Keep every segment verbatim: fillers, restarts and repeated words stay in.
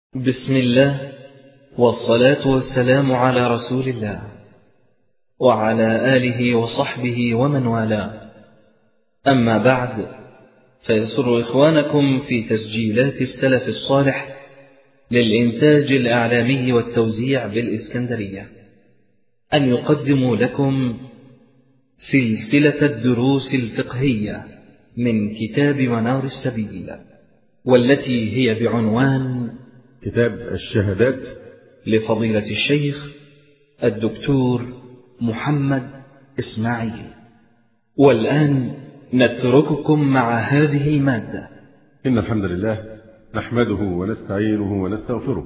بسم الله والصلاة والسلام على رسول الله وعلى آله وصحبه ومن والاه. أما بعد، فيسر إخوانكم في تسجيلات السلف الصالح للإنتاج الإعلامي والتوزيع بالإسكندرية أن يقدموا لكم سلسلة الدروس الفقهية من كتاب منار السبيل، والتي هي بعنوان كتاب الشهادات لفضيلة الشيخ الدكتور محمد إسماعيل. والآن نترككم مع هذه المادة. إن الحمد لله نحمده ونستعينه ونستغفره،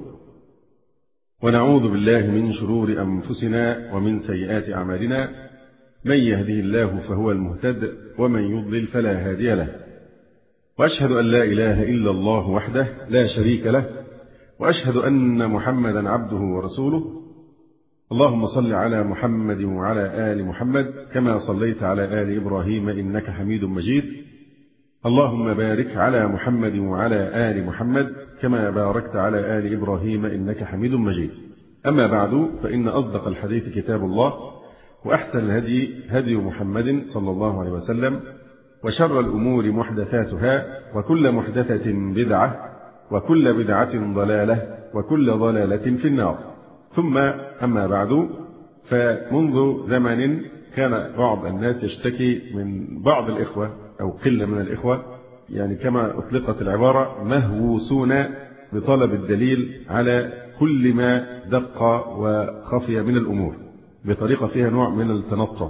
ونعوذ بالله من شرور أنفسنا ومن سيئات أعمالنا. من يهده الله فهو المهتد، ومن يضلل فلا هادي له. وأشهد أن لا إله إلا الله وحده لا شريك له، وأشهد أن محمدا عبده ورسوله. اللهم صل على محمد وعلى آل محمد كما صليت على آل إبراهيم إنك حميد مجيد. اللهم بارك على محمد وعلى آل محمد كما باركت على آل إبراهيم إنك حميد مجيد. أما بعد، فإن أصدق الحديث كتاب الله، وأحسن الهدي هدي محمد صلى الله عليه وسلم، وشر الأمور محدثاتها، وكل محدثة بدعة، وكل بدعة ضلالة، وكل ضلالة في النار. ثم أما بعد، فمنذ زمن كان بعض الناس يشتكي من بعض الإخوة أو قلة من الإخوة، يعني كما أطلقت العبارة، مهووسون بطلب الدليل على كل ما دق وخفي من الأمور بطريقة فيها نوع من التنطع.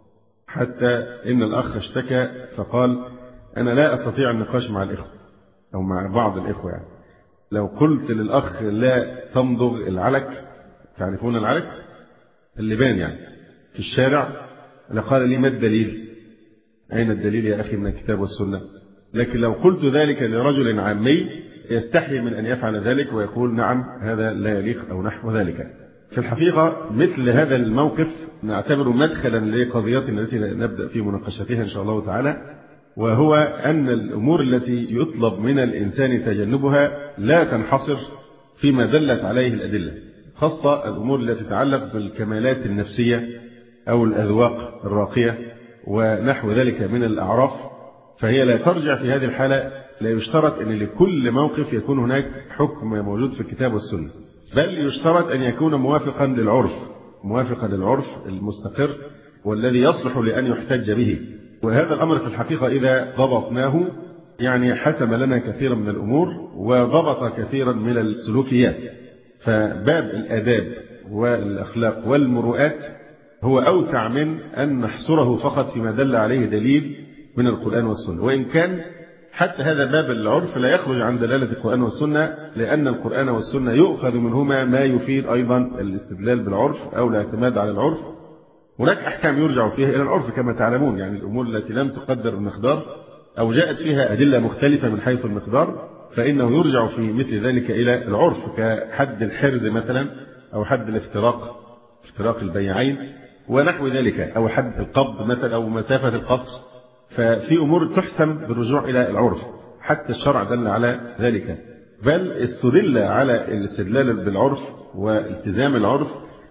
حتى إن الأخ اشتكى فقال: أنا لا أستطيع النقاش مع الإخوة أو مع بعض الإخوة. يعني لو قلت للأخ لا تمضغ العلك، تعرفون العلك اللبان يعني في الشارع، لقال لي: ما الدليل؟ أين الدليل يا أخي من الكتاب والسنة؟ لكن لو قلت ذلك لرجل عامي يستحي من أن يفعل ذلك ويقول: نعم هذا لا يليق أو نحو ذلك. في الحقيقة مثل هذا الموقف نعتبره مدخلا لقضيتنا التي نبدأ في مناقشتها إن شاء الله تعالى، وهو أن الأمور التي يطلب من الإنسان تجنبها لا تنحصر فيما دلت عليه الأدلة، خاصة الأمور التي تتعلق بالكمالات النفسية أو الأذواق الراقية ونحو ذلك من الأعراف. فهي لا ترجع في هذه الحالة، لا يشترط أن لكل موقف يكون هناك حكم موجود في الكتاب والسنة، بل يشترط أن يكون موافقا للعرف، موافقا للعرف المستقر والذي يصلح لأن يحتج به. وهذا الأمر في الحقيقة إذا ضبطناه يعني حسم لنا كثيرا من الأمور وضبط كثيرا من السلوكيات. فباب الآداب والأخلاق والمروءات هو أوسع من أن نحصره فقط فيما دل عليه دليل من القرآن والسنة، وإن كان حتى هذا باب العرف لا يخرج عن دلالة القرآن والسنة، لأن القرآن والسنة يؤخذ منهما ما يفيد أيضا الاستدلال بالعرف أو الاعتماد على العرف. هناك أحكام يرجع فيها إلى العرف كما تعلمون، يعني الأمور التي لم تقدر المقدار أو جاءت فيها أدلة مختلفة من حيث المقدار، فإنه يرجع في مثل ذلك إلى العرف، كحد الحرز مثلا، أو حد الافتراق، افتراق البيعين ونحو ذلك، أو حد القبض مثلا، أو مسافة القصر. ففي أمور تحسم بالرجوع إلى العرف، حتى الشرع دل على ذلك، بل استدل على الاستدلال بالعرف والتزام العرف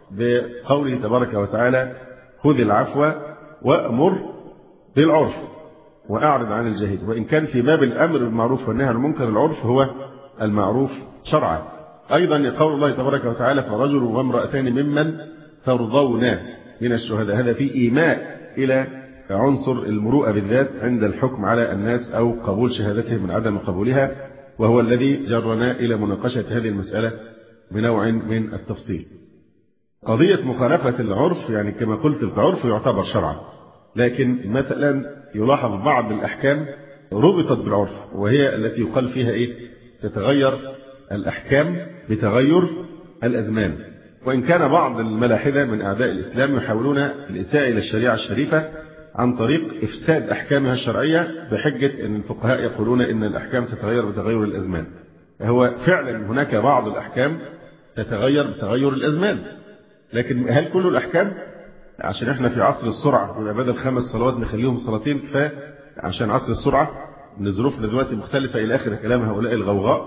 بقوله تبارك وتعالى: خذ العفو وأمر بالعرف وأعرض عن الجاهل. وإن كان في باب الأمر بالمعروف والنهي عن المنكر العرف هو المعروف شرعا. أيضا قول الله تبارك وتعالى: فرجل وامرأتان ممن ترضون من الشهداء. هذا في إيماء إلى عنصر المروءة بالذات عند الحكم على الناس أو قبول شهادتهم من عدم قبولها، وهو الذي جرنا إلى مناقشة هذه المسألة بنوع من التفصيل. قضية مخالفة العرف، يعني كما قلت العرف يعتبر شرعا، لكن مثلا يلاحظ بعض الأحكام ربطت بالعرف، وهي التي يقال فيها إيه؟ تتغير الأحكام بتغير الأزمان. وإن كان بعض الملاحدة من أعداء الإسلام يحاولون الإساءة إلى الشريعة الشريفة عن طريق إفساد أحكامها الشرعية بحجة أن الفقهاء يقولون إن الأحكام تتغير بتغير الأزمان. هو فعلا هناك بعض الأحكام تتغير بتغير الأزمان، لكن هل كل الأحكام؟ عشان احنا في عصر السرعة يبقى بدل خمس صلوات نخليهم صلاتين كفاية، عشان عصر السرعة، ان ظروفنا دلوقتي مختلفة إلى آخر كلام هؤلاء الغوغاء.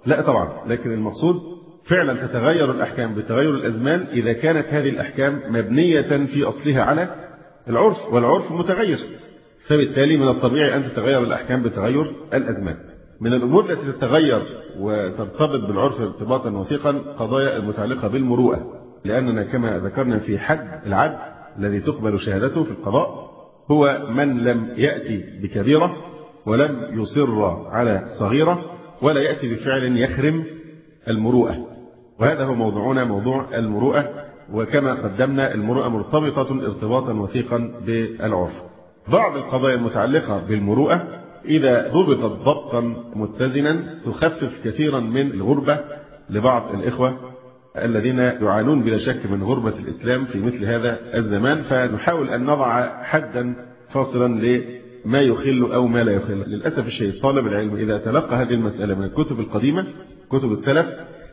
لا طبعا، لكن المقصود فعلا تتغير الأحكام بتغير الأزمان إذا كانت هذه الأحكام مبنية في أصلها على العرف، والعرف متغير، فبالتالي من الطبيعي أن تتغير الأحكام بتغير الأزمان. من الأمور التي تتغير وترتبط بالعرف ارتباطا وثيقا قضايا المتعلقة بالمروءة، لأننا كما ذكرنا في حد العدل الذي تقبل شهادته في القضاء هو من لم يأتي بكبيرة ولم يصر على صغيرة ولا يأتي بفعل يخرم المروءة، وهذا هو موضوعنا، موضوع المروءة. وكما قدمنا المروءة مرتبطة ارتباطا وثيقا بالعرف. بعض القضايا المتعلقة بالمروءة إذا ضبطت ضبطا متزنا تخفف كثيرا من الغربة لبعض الإخوة الذين يعانون بلا شك من غربة الإسلام في مثل هذا الزمان، فنحاول أن نضع حدا فاصلا لما يخل أو ما لا يخل. للأسف الشديد طالب العلم إذا تلقى هذه المسألة من الكتب القديمة كتب السلف،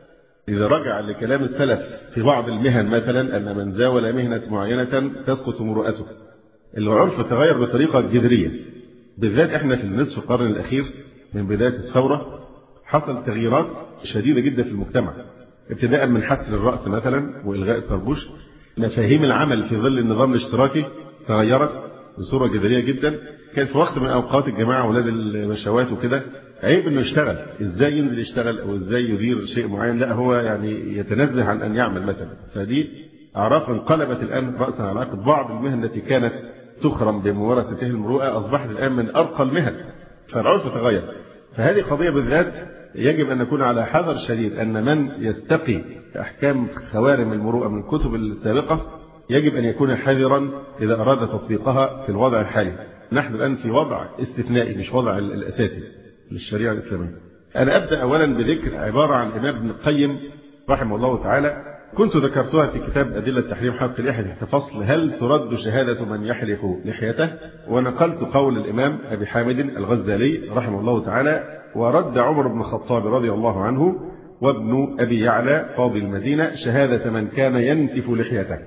إذا رجع لكلام السلف في بعض المهن مثلا أن من زاول مهنة معينة تسقط مروءته، العرف تغير بطريقة جذرية. بالذات احنا في النصف القرن الأخير من بداية الثورة حصل تغييرات شديدة جدا في المجتمع، ابتداء من حسر الرأس مثلا وإلغاء الطربوش. مفاهيم العمل في ظل النظام الاشتراكي تغيرت بصورة جذرية جدا. كان في وقت من أوقات الجماعة أولاد المشاوات وكده عيب إنه يشتغل، إزاي ينزل يشتغل أو إزاي يدير شيء معين، لا هو يعني يتنزه عن أن يعمل مثلا. فدي أعراف انقلبت الآن رأسا على عقب. بعض المهن التي كانت تخرم بممارسته المروءة أصبحت الآن من أرقى المهن، فالعرف تغير. فهذه قضية بالذات يجب أن نكون على حذر شديد أن من يستقي أحكام خوارم المروءة من الكتب السابقة يجب أن يكون حذرا إذا أراد تطبيقها في الوضع الحالي. نحن الآن في وضع استثنائي مش وضع الأساسي للشريعة الإسلامية. أنا أبدأ أولا بذكر عبارة عن الإمام ابن القيم رحمه الله تعالى، كنت ذكرتها في كتاب أدلة تحريم حلق اللحية تحت فصل هل ترد شهادة من يحلق لحيته، ونقلت قول الإمام أبي حامد الغزالي رحمه الله تعالى ورد عمر بن الخطاب رضي الله عنه وابن أبي يعلى قاضي المدينة شهادة من كان ينتف لحيته.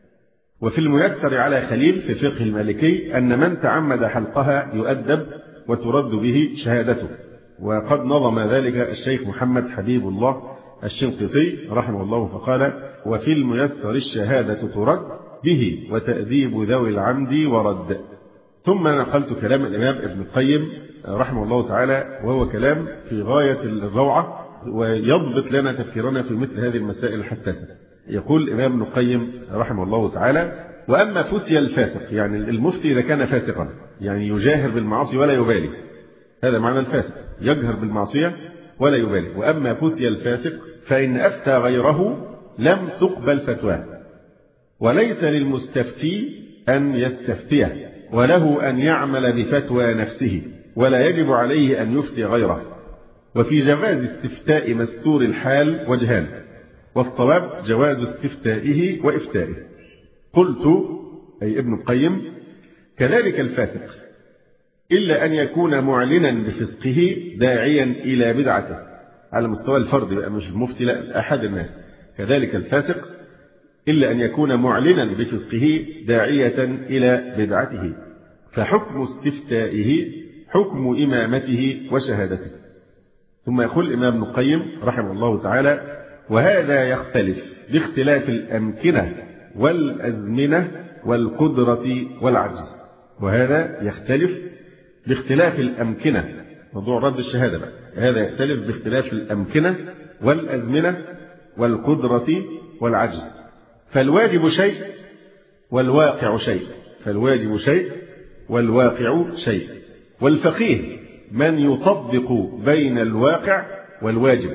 وفي الميسر على خليل في فقه المالكي أن من تعمد حلقها يؤدب وترد به شهادته، وقد نظم ذلك الشيخ محمد حبيب الله الشنقيطي رحمه الله فقال وفي الميسر الشهادة ترد به وتأديب ذوي العمد ورد. ثم نقلت كلام الإمام ابن القيم رحمه الله تعالى وهو كلام في غاية الروعة ويضبط لنا تفكيرنا في مثل هذه المسائل الحساسة. يقول الإمام ابن القيم رحمه الله تعالى وأما فتي الفاسق، يعني المفتي إذا كان فاسقا يعني يجاهر بالمعاصي ولا يبالي، هذا معنى الفاسق، يجهر بالمعصية ولا يبالي. وأما فتي الفاسق فإن أفتى غيره لم تقبل فتواه، وليس للمستفتي أن يستفتيه، وله أن يعمل بفتوى نفسه، ولا يجب عليه أن يفتي غيره. وفي جواز استفتاء مستور الحال وجهان، والصواب جواز استفتائه وإفتائه. قلت أي ابن القيم كذلك الفاسق إلا أن يكون معلنا بفسقه داعيا إلى بدعته، على مستوى الفرد بقى مش المفتي لا أحد الناس. كذلك الفاسق إلا أن يكون معلنا بفسقه داعية إلى بدعته، فحكم استفتائه حكم إمامته وشهادته. ثم يقول الإمام ابن القيم رحمه الله تعالى وهذا يختلف باختلاف الأمكنة والأزمنة والقدرة والعجز. وهذا يختلف باختلاف الأمكنة، موضوع رد الشهادة بقى. هذا يختلف باختلاف الأمكنة والأزمنة والقدرة والعجز. فالواجب شيء والواقع شيء، فالواجب شيء والواقع شيء. والفقيه من يطبق بين الواقع والواجب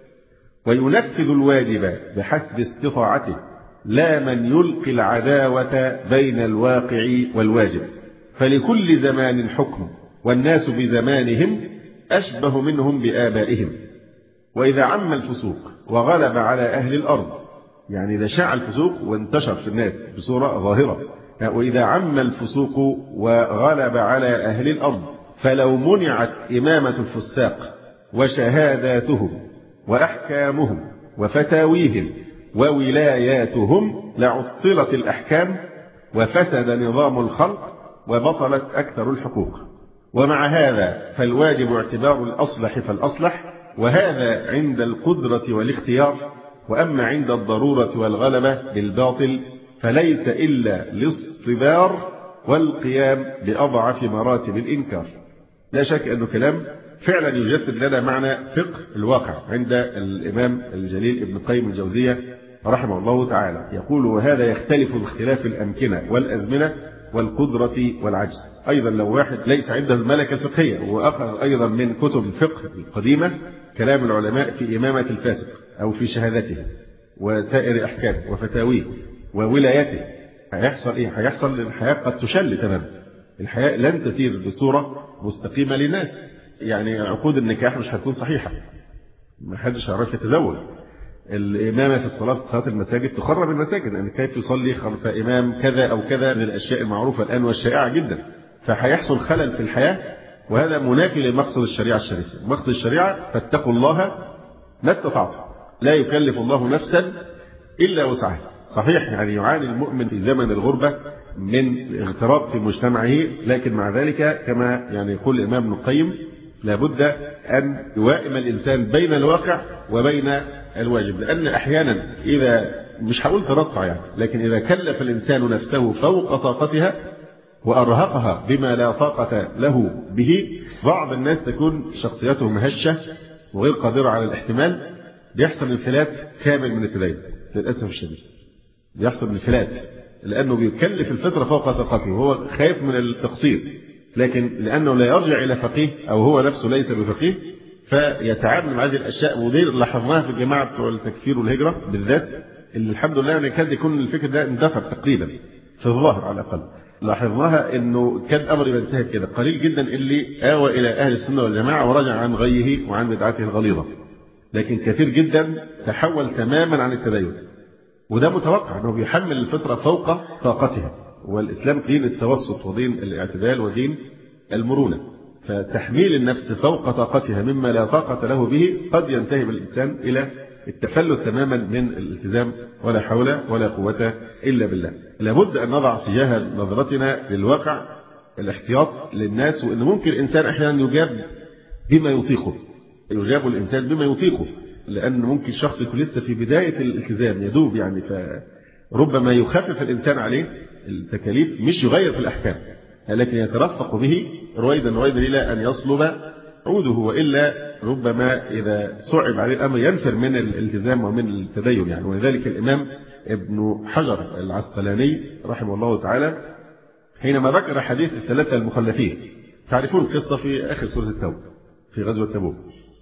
وينفذ الواجب بحسب استطاعته، لا من يلقي العداوة بين الواقع والواجب. فلكل زمان حكم، والناس بزمانهم أشبه منهم بآبائهم. وإذا عم الفسوق وغلب على أهل الأرض، يعني إذا شاع الفسوق وانتشر في الناس بصورة ظاهرة، وإذا عم الفسوق وغلب على أهل الأرض فلو منعت إمامة الفساق وشهاداتهم وأحكامهم وفتاويهم وولاياتهم لعطلت الأحكام وفسد نظام الخلق وبطلت أكثر الحقوق. ومع هذا فالواجب اعتبار الأصلح فالأصلح وهذا عند القدرة والاختيار، وأما عند الضرورة والغلبة بالباطل فليس إلا الاصطبار والقيام بأضعف مراتب الإنكار. لا شك أنه كلام فعلا يجسد لنا معنى فقه الواقع عند الإمام الجليل ابن قيم الجوزية رحمه الله تعالى. يقول: وهذا يختلف باختلاف الأمكنة والأزمنة والقدرة والعجز. أيضا لو واحد ليس عنده الملكة الفقهية وأخذ أيضا من كتب الفقه القديمة كلام العلماء في إمامة الفاسق أو في شهادته وسائر أحكامه وفتاويه وولايته، هيحصل إيه؟ هيحصل الحياة قد تشل تماما. الحياة لن تسير بصورة مستقيمة للناس. يعني عقود النكاح مش هتكون صحيحة، ما حدش هيعرف يتزوج. الإمامة في الصلاة في صلاة المساجد تخرب المساجد، يعني كيف يصلي خلف إمام كذا أو كذا من الأشياء المعروفة الآن والشائعة جدا. فهيحصل خلل في الحياة، وهذا منافي لمقصد الشريعة الشريفة. مقصد الشريعة: فاتقوا الله ما استطعتم، لا يكلف الله نفسا إلا وسعها. صحيح يعني يعاني المؤمن في زمن الغربة من الاغتراب في مجتمعه، لكن مع ذلك كما يعني يقول الإمام ابن القيم لابد أن يوائم الإنسان بين الواقع وبين الواجب، لأن أحيانا إذا مش هقول ترطع يعني، لكن إذا كلف الإنسان نفسه فوق طاقتها وأرهقها بما لا طاقة له به، بعض الناس تكون شخصيتهم هشة وغير قادرة على الاحتمال، بيحصل انفلات كامل من التدين للأسف الشديد. بيحصل انفلات لأنه بيكلف الفطرة فوق طاقته وهو خايف من التقصير، لكن لأنه لا يرجع إلى فقيه أو هو نفسه ليس بفقيه فيتعامل مع هذه الأشياء. ودي لاحظناها في الجماعة بتوع التكفير والهجرة بالذات، اللي الحمد لله يعني كاد يكون الفكر ده اندثر تقريبا في الظاهر على الأقل. لاحظناها إنه كان أمر ينتهي كده، قليل جدا اللي آوى إلى أهل السنة والجماعة ورجع عن غيه وعن بدعته الغليظة، لكن كثير جدا تحول تماما عن التدين. وده متوقع أنه بيحمل الفطرة فوق طاقتها، والإسلام دين التوسط ودين الاعتدال ودين المرونة. فتحميل النفس فوق طاقتها مما لا طاقة له به قد ينتهي بالإنسان إلى التفلت تماما من الالتزام، ولا حول ولا قوة إلا بالله. لابد أن نضع تجاه نظرتنا للواقع الاحتياط للناس، وأن ممكن الإنسان أحيانا يجاب بما يطيقه، يجاب الإنسان بما يطيقه، لأن ممكن شخص يكون لسه في بداية الالتزام يدوب يعني، فربما يخفف الإنسان عليه التكاليف مش يغير في الأحكام، لكن يترفق به رويدا رويدا إلى أن يصلب عوده، وإلا ربما إذا صعب عليه الأمر ينفر من الالتزام ومن التدين يعني. ولذلك الإمام ابن حجر العسقلاني رحمه الله تعالى حينما ذكر حديث الثلاثة المخلفين، تعرفون القصة في آخر سورة التوبة في غزوة تبوك،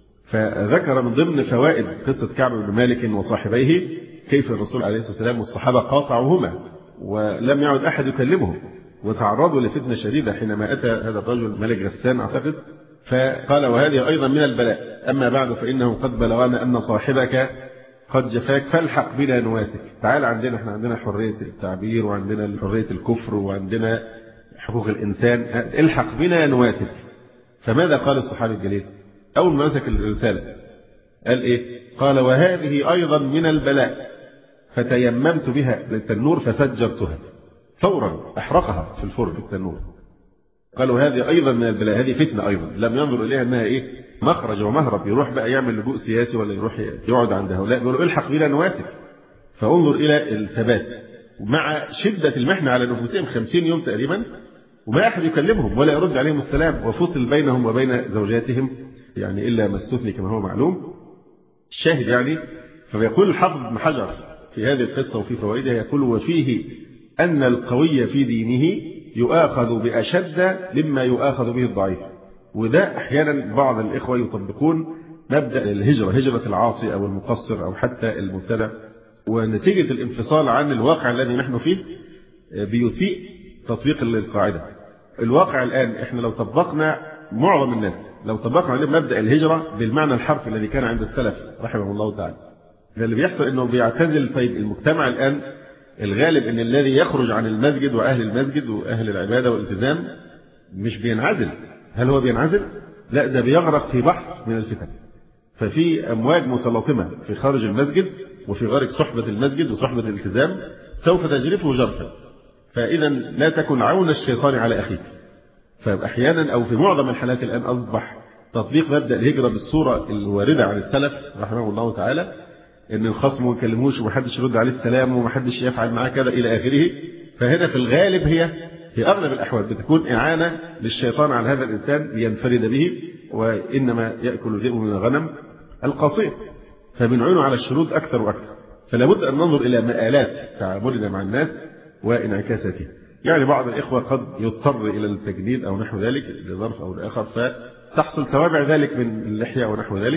فذكر من ضمن فوائد قصة كعب بن مالك وصاحبيه كيف الرسول عليه الصلاة والسلام والصحابة قاطعوهما ولم يعد أحد يكلمهم، وتعرضوا لفتنة شديدة حينما أتى هذا الرجل ملك غسان أعتقد، فقال: وهذه أيضا من البلاء، أما بعد فإنه قد بلغنا أن صاحبك قد جفاك فالحق بنا نواسك. تعال عندنا، احنا عندنا حرية التعبير وعندنا حرية الكفر وعندنا حقوق الإنسان، الحق بنا نواسك. فماذا قال الصحابي الجليل أول ما مسك الرسالة؟ قال إيه؟ قال: وهذه أيضا من البلاء، فتيممت بها للتنور فسجرتها، فورا أحرقها في الفرن في التنور. قالوا هذه أيضا من البلاء، هذه فتنة أيضا، لم ينظر إليها أنها إيه؟ مخرج ومهرب يروح بقى يعمل لجوء سياسي ولا يروح يقعد عند هؤلاء، يقولوا الحق بنا نواسك. فانظر إلى الثبات مع شدة المحنة على نفوسهم، خمسين يوم تقريبا وما أحد يكلمهم ولا يرد عليهم السلام، وفصل بينهم وبين زوجاتهم يعني إلا ما استثني كما هو معلوم. الشاهد يعني، فيقول الحافظ ابن حجر في هذه القصة وفي فوائدها، يقول: وفيه أن القوي في دينه يؤاخذ بأشد مما يؤاخذ به الضعيف. وده أحيانا بعض الإخوة يطبقون مبدأ الهجرة، هجرة العاصي أو المقصر أو حتى المبتدع، ونتيجة الانفصال عن الواقع الذي نحن فيه بيسيء تطبيق القاعدة. الواقع الآن إحنا لو طبقنا، معظم الناس لو طبقنا عليه مبدأ الهجرة بالمعنى الحرفي الذي كان عند السلف رحمه الله تعالى، اللي بيحصل إنه بيعتزل. طيب المجتمع الآن الغالب إن الذي يخرج عن المسجد وأهل المسجد وأهل العبادة والالتزام مش بينعزل. هل هو بينعزل؟ لا، ده بيغرق في بحر من الفتن. ففي أمواج متلاطمة في خارج المسجد وفي غارق صحبة المسجد وصحبة الالتزام سوف تجرفه جرفا. فإذا لا تكن عون الشيطان على أخيك. فأحيانا أو في معظم الحالات الآن أصبح تطبيق مبدأ الهجرة بالصورة الواردة عن السلف رحمه الله تعالى، إن الخصم ما يكلموش ومحدش يرد عليه السلام ومحدش يفعل معاه كذا إلى آخره. فهنا في الغالب هي في أغلب الأحوال بتكون إعانة للشيطان على هذا الإنسان لينفرد به، وإنما يأكل الذئب من الغنم القصير، فبنعينه على الشرود أكثر وأكثر. فلا بد أن ننظر إلى مآلات تعاملنا مع الناس وانعكاساته. يعني بعض الإخوة قد يضطر إلى التجنيد أو نحو ذلك لظرف أو لآخر، فتحصل توابع ذلك من اللحية ونحو ذلك،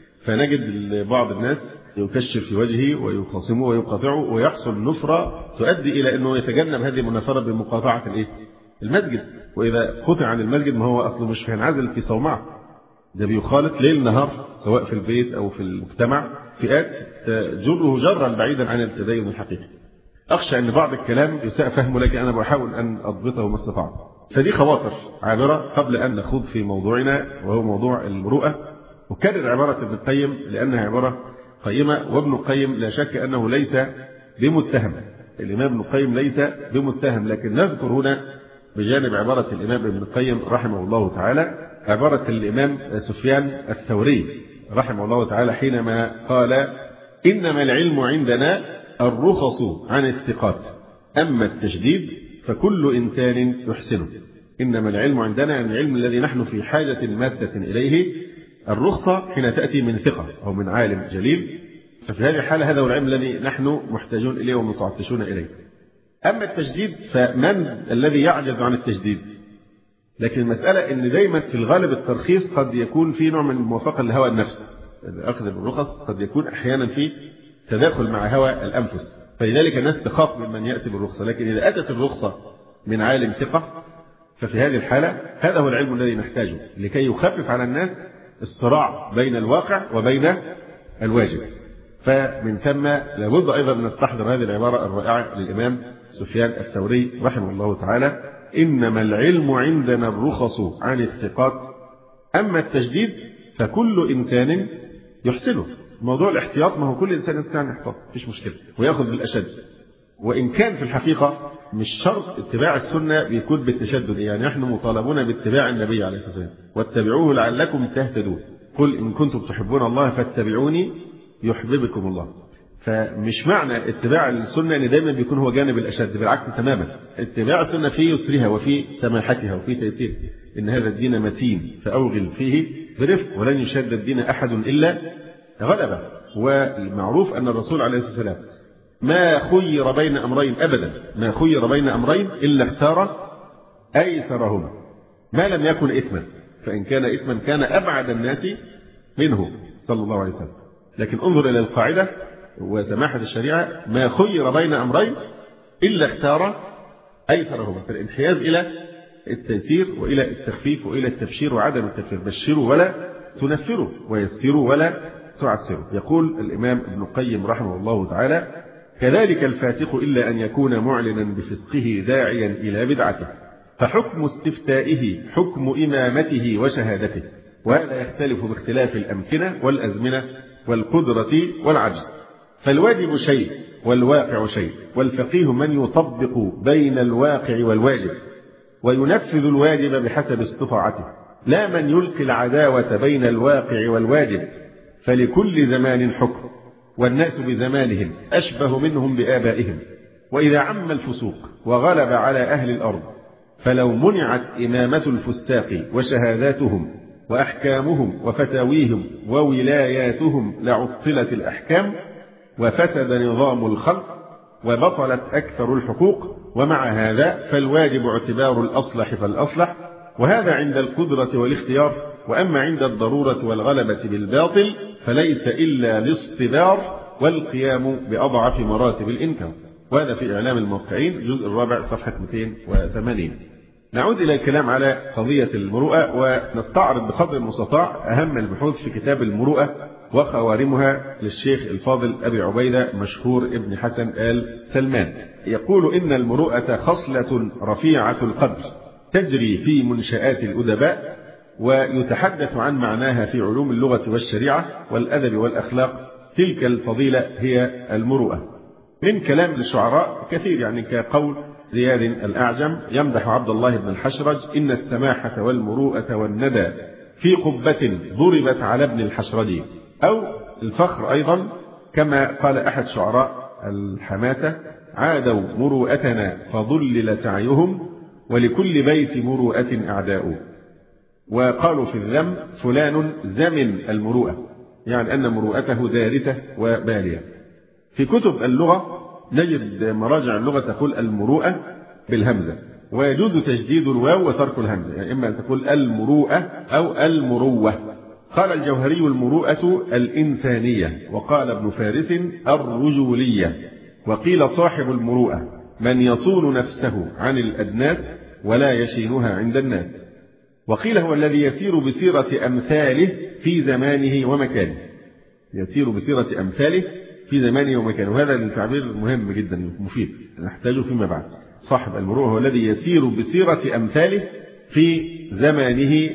فنجد بعض الناس يكشف في وجهه ويخاصمه ويقاطعه، ويحصل نفرة تؤدي إلى أنه يتجنب هذه المنافرة بمقاطعة الإيه؟ المسجد. وإذا قطع عن المسجد ما هو أصله مش هينعزل في صومعة، ده بيخالط ليل نهار سواء في البيت أو في المجتمع فئات تجره جرا بعيدا عن التدين الحقيقي. أخشى أن بعض الكلام يساء فهمه، لكن أنا بحاول أن أضبطه ما استطعت. فدي خواطر عابرة قبل أن نخوض في موضوعنا وهو موضوع المروءة. أكرر عبارة ابن القيم لأنها عبارة قيمة، وابن القيم لا شك أنه ليس بمتهم، الإمام ابن القيم ليس بمتهم، لكن نذكر هنا بجانب عبارة الإمام ابن القيم رحمه الله تعالى عبارة الإمام سفيان الثوري رحمه الله تعالى حينما قال: إنما العلم عندنا الرخص عن الثقات، أما التشديد فكل إنسان يحسنه. إنما العلم عندنا يعني العلم الذي نحن في حاجة ماسة إليه، الرخصة حين تأتي من ثقة أو من عالم جليل، ففي هذه الحالة هذا هو العلم الذي نحن محتاجون إليه ومتعطشون إليه. أما التشديد فمن الذي يعجز عن التشديد؟ لكن المسألة أن دايما في الغالب الترخيص قد يكون في نوع من الموافقة لهوى النفس، أخذ بالرخص قد يكون أحيانا في تداخل مع هوى الأنفس، فلذلك الناس تخاف ممن يأتي بالرخصة. لكن إذا أتت الرخصة من عالم ثقة ففي هذه الحالة هذا هو العلم الذي نحتاجه لكي يخفف على الناس الصراع بين الواقع وبين الواجب. فمن ثم لابد أيضا أن نستحضر هذه العبارة الرائعة للإمام سفيان الثوري رحمه الله تعالى: إنما العلم عندنا الرخص عن الثقات، أما التشديد فكل إنسان يحسنه. موضوع الاحتياط ما هو كل إنسان يستطيع أن يحتاط، مفيش مشكلة، ويأخذ بالأشد. وإن كان في الحقيقة مش شرط اتباع السنة بيكون بالتشدد، يعني نحن مطالبون باتباع النبي عليه الصلاة والسلام: واتبعوه لعلكم تهتدون، قل إن كنتم تحبون الله فاتبعوني يحببكم الله. فمش معنى اتباع السنة ان دايما بيكون هو جانب الأشد، بالعكس تماما. اتباع السنة في يسرها وفي سماحتها وفي تيسيرها، إن هذا الدين متين فأوغل فيه برفق، ولن يشد الدين أحد إلا غلبه. والمعروف أن الرسول عليه الصلاة والسلام ما خير بين أمرين أبدا، ما خير بين أمرين إلا اختار أيسرهما ما لم يكن إثما، فإن كان إثما كان أبعد الناس منه صلى الله عليه وسلم. لكن انظر إلى القاعدة وسماحة الشريعة: ما خير بين أمرين إلا اختار أيسرهما، فالانحياز إلى التيسير وإلى التخفيف وإلى التبشير وعدم التكفير. بشروا ولا تنفروا ويسروا ولا تعسروا. يقول الإمام ابن القيم رحمه الله تعالى: كذلك الفاسق إلا أن يكون معلنا بفسقه داعيا إلى بدعته، فحكم استفتائه حكم إمامته وشهادته، وهذا يختلف باختلاف الأمكنة والأزمنة والقدرة والعجز. فالواجب شيء والواقع شيء، والفقيه من يطبق بين الواقع والواجب وينفذ الواجب بحسب استطاعته، لا من يلقي العداوة بين الواقع والواجب. فلكل زمان حكم، والناس بزمانهم أشبه منهم بآبائهم. وإذا عم الفسوق وغلب على أهل الأرض، فلو منعت إمامة الفساق وشهاداتهم وأحكامهم وفتاويهم وولاياتهم لعطلت الأحكام، وفسد نظام الخلق، وبطلت أكثر الحقوق. ومع هذا فالواجب اعتبار الأصلح فالأصلح، وهذا عند القدرة والاختيار. وأما عند الضرورة والغلبة بالباطل فليس إلا الاصطبار والقيام بأضعف مراتب الإنكار. وهذا في إعلام الموقعين الجزء الرابع صفحة مئتين وثمانين. نعود إلى الكلام على قضية المروءة، ونستعرض بقدر المستطاع أهم البحوث في كتاب المروءة وخوارمها للشيخ الفاضل أبي عبيدة مشهور ابن حسن آل سلمان. يقول: إن المروءة خصلة رفيعة القدر تجري في منشآت الأدباء، ويتحدث عن معناها في علوم اللغة والشريعة والأدب والأخلاق. تلك الفضيلة هي المروءة. من كلام الشعراء كثير، يعني كقول زياد الأعجم يمدح عبد الله بن الحشرج: إن السماحة والمروءة والندى في قبة ضربت على ابن الحشرجي. أو الفخر أيضا كما قال أحد شعراء الحماسة: عادوا مروءتنا فضلل سعيهم ولكل بيت مروءة أعداء. وقالوا في الذم: فلان زمن المروءة، يعني أن مروءته دارسة وبالية. في كتب اللغة نجد مراجع اللغة تقول المروءة بالهمزة، ويجوز تجديد الواو وترك الهمزة، يعني إما أن تقول المروءة أو المروة. قال الجوهري: المروءة الإنسانية. وقال ابن فارس: الرجولية. وقيل: صاحب المروءة من يصون نفسه عن الأدناس ولا يشينها عند الناس. وقيل: هو الذي يسير بسيرة أمثاله في زمانه ومكانه. يسير بسيرة أمثاله في زمانه ومكانه، وهذا التعبير مهم جدا مفيد نحتاجه فيما بعد. صاحب المروءة هو الذي يسير بسيرة أمثاله في زمانه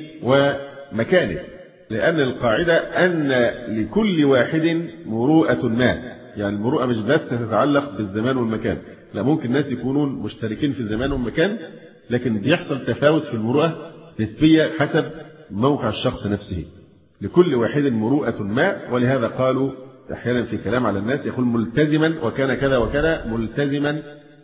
ومكانه، لأن القاعدة أن لكل واحد مروءة ما، يعني المروءة مش بس تتعلق بالزمان والمكان، لا، ممكن الناس يكونون مشتركين في الزمان والمكان، لكن بيحصل تفاوت في المروءة نسبية حسب موقع الشخص نفسه. لكل واحد مروءة ما، ولهذا قالوا أحيانا في كلام على الناس يقول ملتزما وكان كذا وكذا ملتزما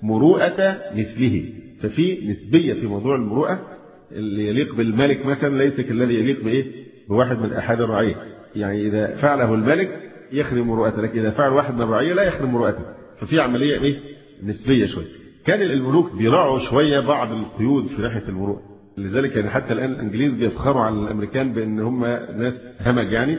مروءة مثله. ففي نسبية في موضوع المروءة، اللي يليق بالملك مثلا ليس كالذي يليق بإيه بواحد من أحد الرعية. يعني إذا فعله الملك يخرم مروءته، لكن إذا فعل واحد من الرعية لا يخرم مروءته. ففي عملية إيه نسبية شوية. كان الملوك بيراعوا شوية بعض القيود في ناحية المروءة، لذلك يعني حتى الآن الإنجليز بيفخروا على الأمريكان بأن هم ناس همج يعني.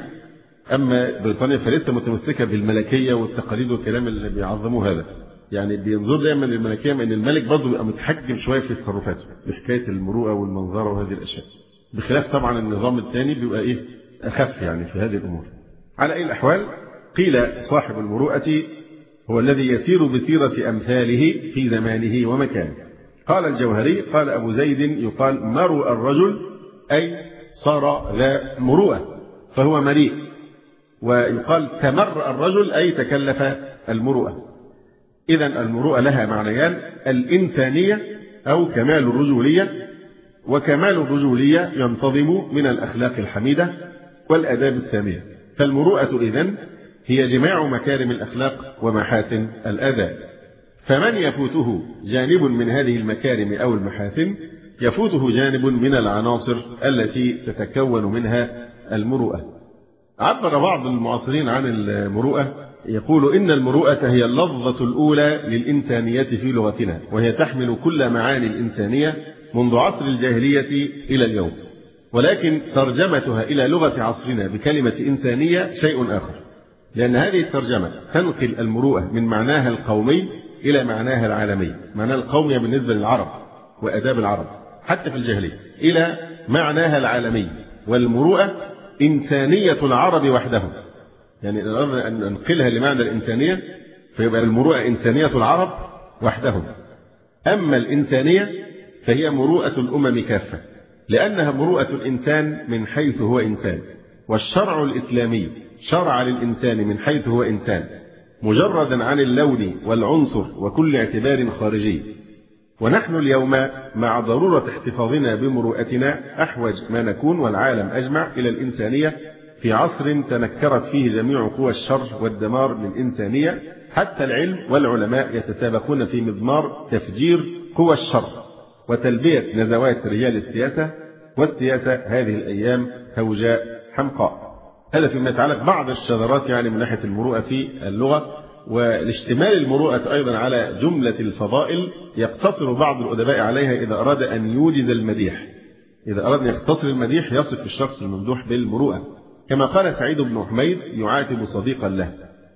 أما بريطانيا فلسه متمسكة بالملكية والتقاليد والكلام اللي بيعظموه هذا، يعني بينظر دايما للملكية من الملك برضه بيبقى متحكم شوية في تصرفاته بحكاية المروءة والمنظرة وهذه الأشياء، بخلاف طبعا النظام الثاني بيبقى إيه أخف يعني في هذه الأمور. على أي الأحوال قيل صاحب المروءة هو الذي يسير بسيرة أمثاله في زمانه ومكانه. قال الجوهري: قال أبو زيد: يقال مروء الرجل أي صار ذا مروءة فهو مريء. ويقال تمرأ الرجل أي تكلف المروءة. إذن المروءة لها معنيان: الإنسانية أو كمال الرجولية. وكمال الرجولية ينتظم من الأخلاق الحميدة والآداب السامية. فالمروءة إذن هي جماع مكارم الأخلاق ومحاسن الآداب. فمن يفوته جانب من هذه المكارم أو المحاسن يفوته جانب من العناصر التي تتكون منها المروءة. عبر بعض المعاصرين عن المروءة يقول: إن المروءة هي اللفظة الأولى للإنسانية في لغتنا، وهي تحمل كل معاني الإنسانية منذ عصر الجاهلية إلى اليوم، ولكن ترجمتها إلى لغة عصرنا بكلمة إنسانية شيء آخر، لأن هذه الترجمة تنقل المروءة من معناها القومي إلى معناها العالمي. معناها القومي بالنسبة للعرب وأداب العرب حتى في الجاهلية إلى معناها العالمي. والمروءة إنسانية العرب وحدهم، يعني أردنا أن ننقلها لمعنى الإنسانية فيبقى المروءة إنسانية العرب وحدهم. أما الإنسانية فهي مروءة الأمم كافة، لأنها مروءة الإنسان من حيث هو إنسان، والشرع الإسلامي شرع للإنسان من حيث هو إنسان مجردا عن اللون والعنصر وكل اعتبار خارجي. ونحن اليوم مع ضرورة احتفاظنا بمروءتنا أحوج ما نكون والعالم أجمع إلى الإنسانية في عصر تنكرت فيه جميع قوى الشر والدمار للإنسانية، حتى العلم والعلماء يتسابقون في مضمار تفجير قوى الشر وتلبية نزوات رجال السياسة، والسياسة هذه الأيام هوجاء حمقاء. هذا فيما يتعلق بعض الشذرات يعني من ناحية المروءة في اللغة. والاشتمال المروءة أيضا على جملة الفضائل يقتصر بعض الأدباء عليها إذا أراد أن يوجز المديح. إذا أراد أن يقتصر المديح يصف الشخص الممدوح بالمروءة، كما قال سعيد بن حميد يعاتب صديقا له: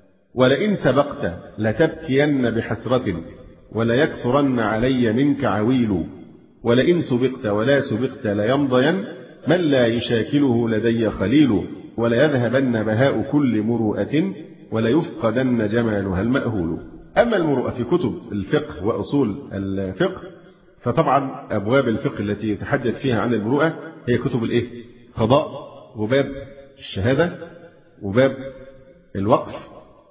ولئن سبقت لتبكين بحسرة وليكثرن علي منك عويل، ولئن سبقت ولا سبقت ليمضين من لا يشاكله لدي خليل، وليذهبن بهاء كل مروءة وليفقدن جمالها المأهول. أما المروءة في كتب الفقه وأصول الفقه فطبعا أبواب الفقه التي يتحدث فيها عن المروءة هي كتب الإيه؟ قضاء، وباب الشهادة، وباب الوقف،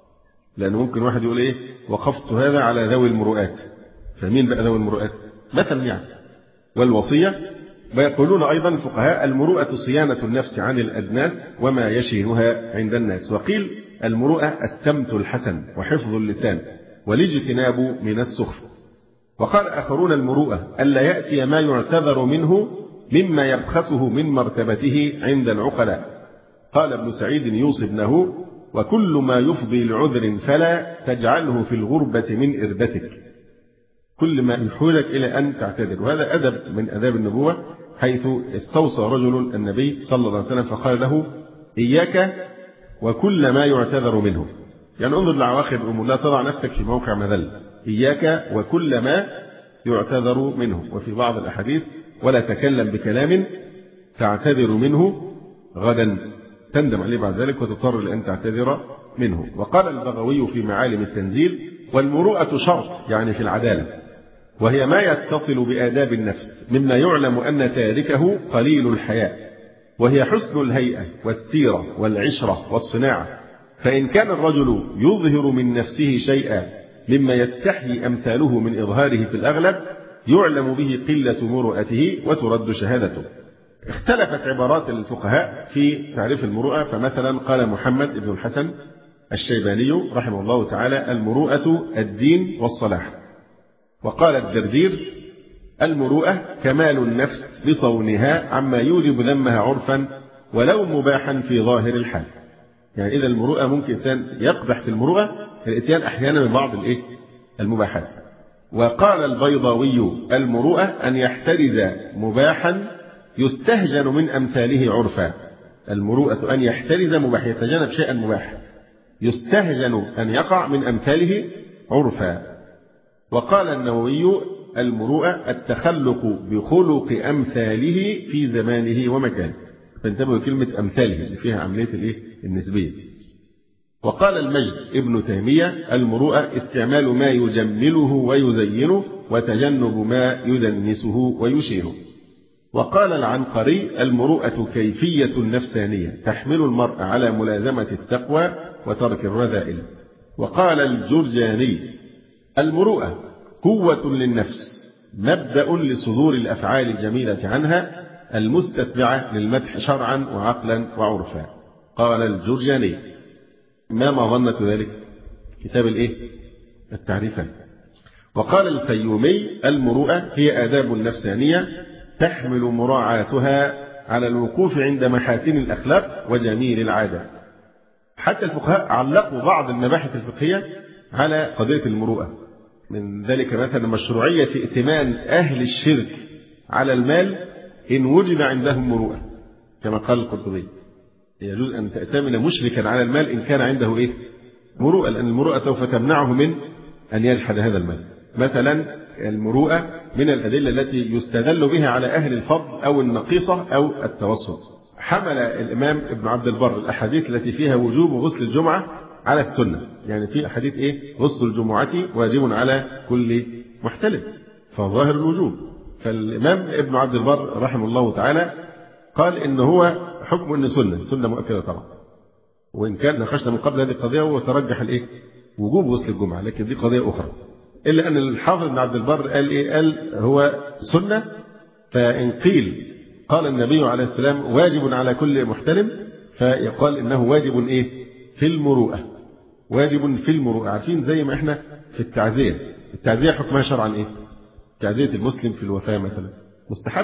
لأنه ممكن واحد يقول إيه وقفت هذا على ذوي المروءات، فمين بقى ذوي المروءات مثلا يعني، والوصية ويقولون أيضا الفقهاء المروءة صيانة النفس عن الأدناس وما يشينها عند الناس. وقيل المروءة السمت الحسن وحفظ اللسان والاجتناب من السخف. وقال آخرون المروءة ألا يأتي ما يعتذر منه مما يبخسه من مرتبته عند العقلاء. قال ابن سعيد يوصي ابنه وكل ما يفضي لعذر فلا تجعله في الغربة من إردتك، كل ما يحولك إلى أن تعتذر. وهذا أدب من أداب النبوة، حيث استوصى رجل النبي صلى الله عليه وسلم فقال له إياك وكل ما يعتذر منه، يعني انظر لعواقب الأمور، لا تضع نفسك في موقع مذل، إياك وكل ما يعتذر منه. وفي بعض الأحاديث ولا تكلم بكلام تعتذر منه غدا تندم عليه بعد ذلك وتضطر لأن تعتذر منه. وقال البغوي في معالم التنزيل والمروءة شرط يعني في العدالة، وهي ما يتصل بآداب النفس مما يعلم أن تاركه قليل الحياء، وهي حسن الهيئة والسيرة والعشرة والصناعة. فإن كان الرجل يظهر من نفسه شيئا مما يستحيي أمثاله من إظهاره في الأغلب يعلم به قلة مروءته وترد شهادته. اختلفت عبارات الفقهاء في تعريف المروءة، فمثلا قال محمد بن الحسن الشيباني رحمه الله تعالى المروءة الدين والصلاح. وقال الدردير المروءة كمال النفس بصونها عما يوجب ذمها عرفا ولو مباحا في ظاهر الحال. يعني إذا المروءة ممكن إنسان يقدح في المروءة الإتيان أحيانا من بعض الإيه المباحات. وقال البيضاوي المروءة أن يحترز مباحا يستهجن من أمثاله عرفا. المروءة أن يحترز مباح، يتجنب شيئا مباح يستهجن أن يقع من أمثاله عرفا. وقال النووي المروءة التخلق بخلق أمثاله في زمانه ومكانه، فانتبهوا كلمة أمثاله اللي فيها عملية الإيه النسبية. وقال المجد ابن تيمية المروءة استعمال ما يجمله ويزينه وتجنب ما يدنسه ويشينه. وقال العنقري المروءة كيفية نفسانية تحمل المرء على ملازمة التقوى وترك الرذائل. وقال الجرجاني المروءة قوة للنفس مبدأ لصدور الأفعال الجميلة عنها المستتبعة للمدح شرعا وعقلا وعرفا. قال الجرجاني ما مظنة ذلك؟ كتاب الإيه؟ التعريفات. وقال الفيومي المروءة هي آداب نفسانية تحمل مراعاتها على الوقوف عند محاسن الأخلاق وجميل العادات. حتى الفقهاء علقوا بعض المباحث الفقهية على قضية المروءة، من ذلك مثلا مشروعية ائتمان أهل الشرك على المال إن وجد عندهم مروءة، كما قال القرطبي يجوز أن تأتمن مشركا على المال إن كان عنده إيه مروءة، لأن المروءة سوف تمنعه من أن يجحد هذا المال. مثلا المروءة من الأدلة التي يستدل بها على أهل الفضل أو النقيصة أو التوسط. حمل الإمام ابن عبد البر الأحاديث التي فيها وجوب غسل الجمعة على السنة، يعني في أحاديث إيه غسل الجمعة واجب على كل محتلم فظاهر الوجوب. فالإمام ابن عبد البر رحمه الله تعالى قال إن هو حكم إن سنة سنة مؤكدة طبعا، وإن كان ناقشنا من قبل هذه القضية وترجح الإيه وجوب غسل الجمعة، لكن دي قضية أخرى. إلا أن الحافظ ابن عبد البر قال إيه قال هو سنة، فإن قيل قال النبي عليه السلام واجب على كل محتلم فيقال إنه واجب إيه في المروءة، واجب في المروءة. عارفين زي ما إحنا في التعزية، التعزية حكمها شرعا إيه؟ تعزية المسلم في الوفاة مثلا مستحب،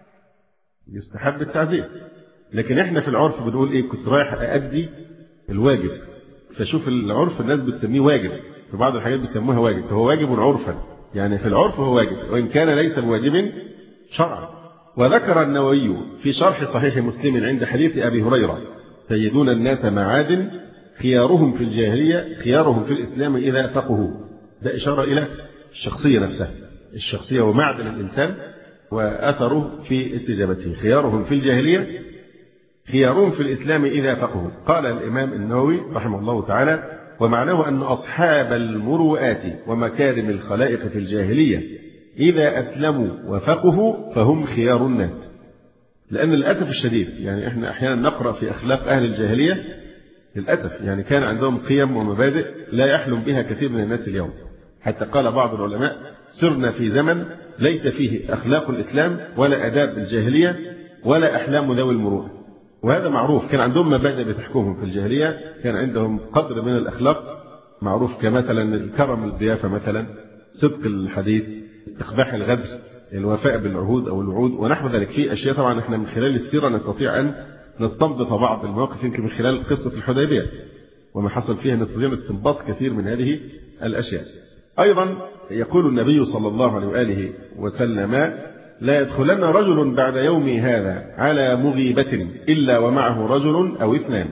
يستحب التعزية، لكن إحنا في العرف بنقول إيه كنت رايح أأدي الواجب، فشوف العرف الناس بتسميه واجب، في بعض الحاجات بيسموها واجب، فهو واجب عرفا، يعني في العرف هو واجب وإن كان ليس بواجب شرعا. وذكر النووي في شرح صحيح مسلم عند حديث أبي هريرة سيدون الناس معادن خيارهم في الجاهلية خيارهم في الإسلام إذا فقهوا، ده إشارة إلى الشخصية نفسها، الشخصية ومعدن الإنسان وأثره في استجابته. خيارهم في الجاهلية خيارهم في الإسلام إذا فقهوا. قال الإمام النووي رحمه الله تعالى ومعناه أن أصحاب المروءات ومكارم الخلائق في الجاهلية إذا أسلموا وفقهوا فهم خيار الناس. لأن للأسف الشديد يعني إحنا أحيانا نقرأ في أخلاق أهل الجاهلية للأسف يعني كان عندهم قيم ومبادئ لا يحلم بها كثير من الناس اليوم. حتى قال بعض العلماء سرنا في زمن ليس فيه أخلاق الإسلام ولا آداب الجاهلية ولا أحلام ذوي المروءة، وهذا معروف. كان عندهم مبادئ بتحكمهم في الجاهلية، كان عندهم قدر من الأخلاق معروف، كمثلا الكرم الضيافة مثلا، صدق الحديث، استقباح الغدر، الوفاء بالعهود أو الوعود ونحو ذلك. في أشياء طبعا احنا من خلال السيرة نستطيع أن نستنبط بعض المواقف، يمكن من خلال قصة الحديبية وما حصل فيها نستطيع استنباط كثير من هذه الأشياء. أيضا يقول النبي صلى الله عليه وآله وسلم: لا يدخلن رجل بعد يومي هذا على مغيبة إلا ومعه رجل أو اثنان.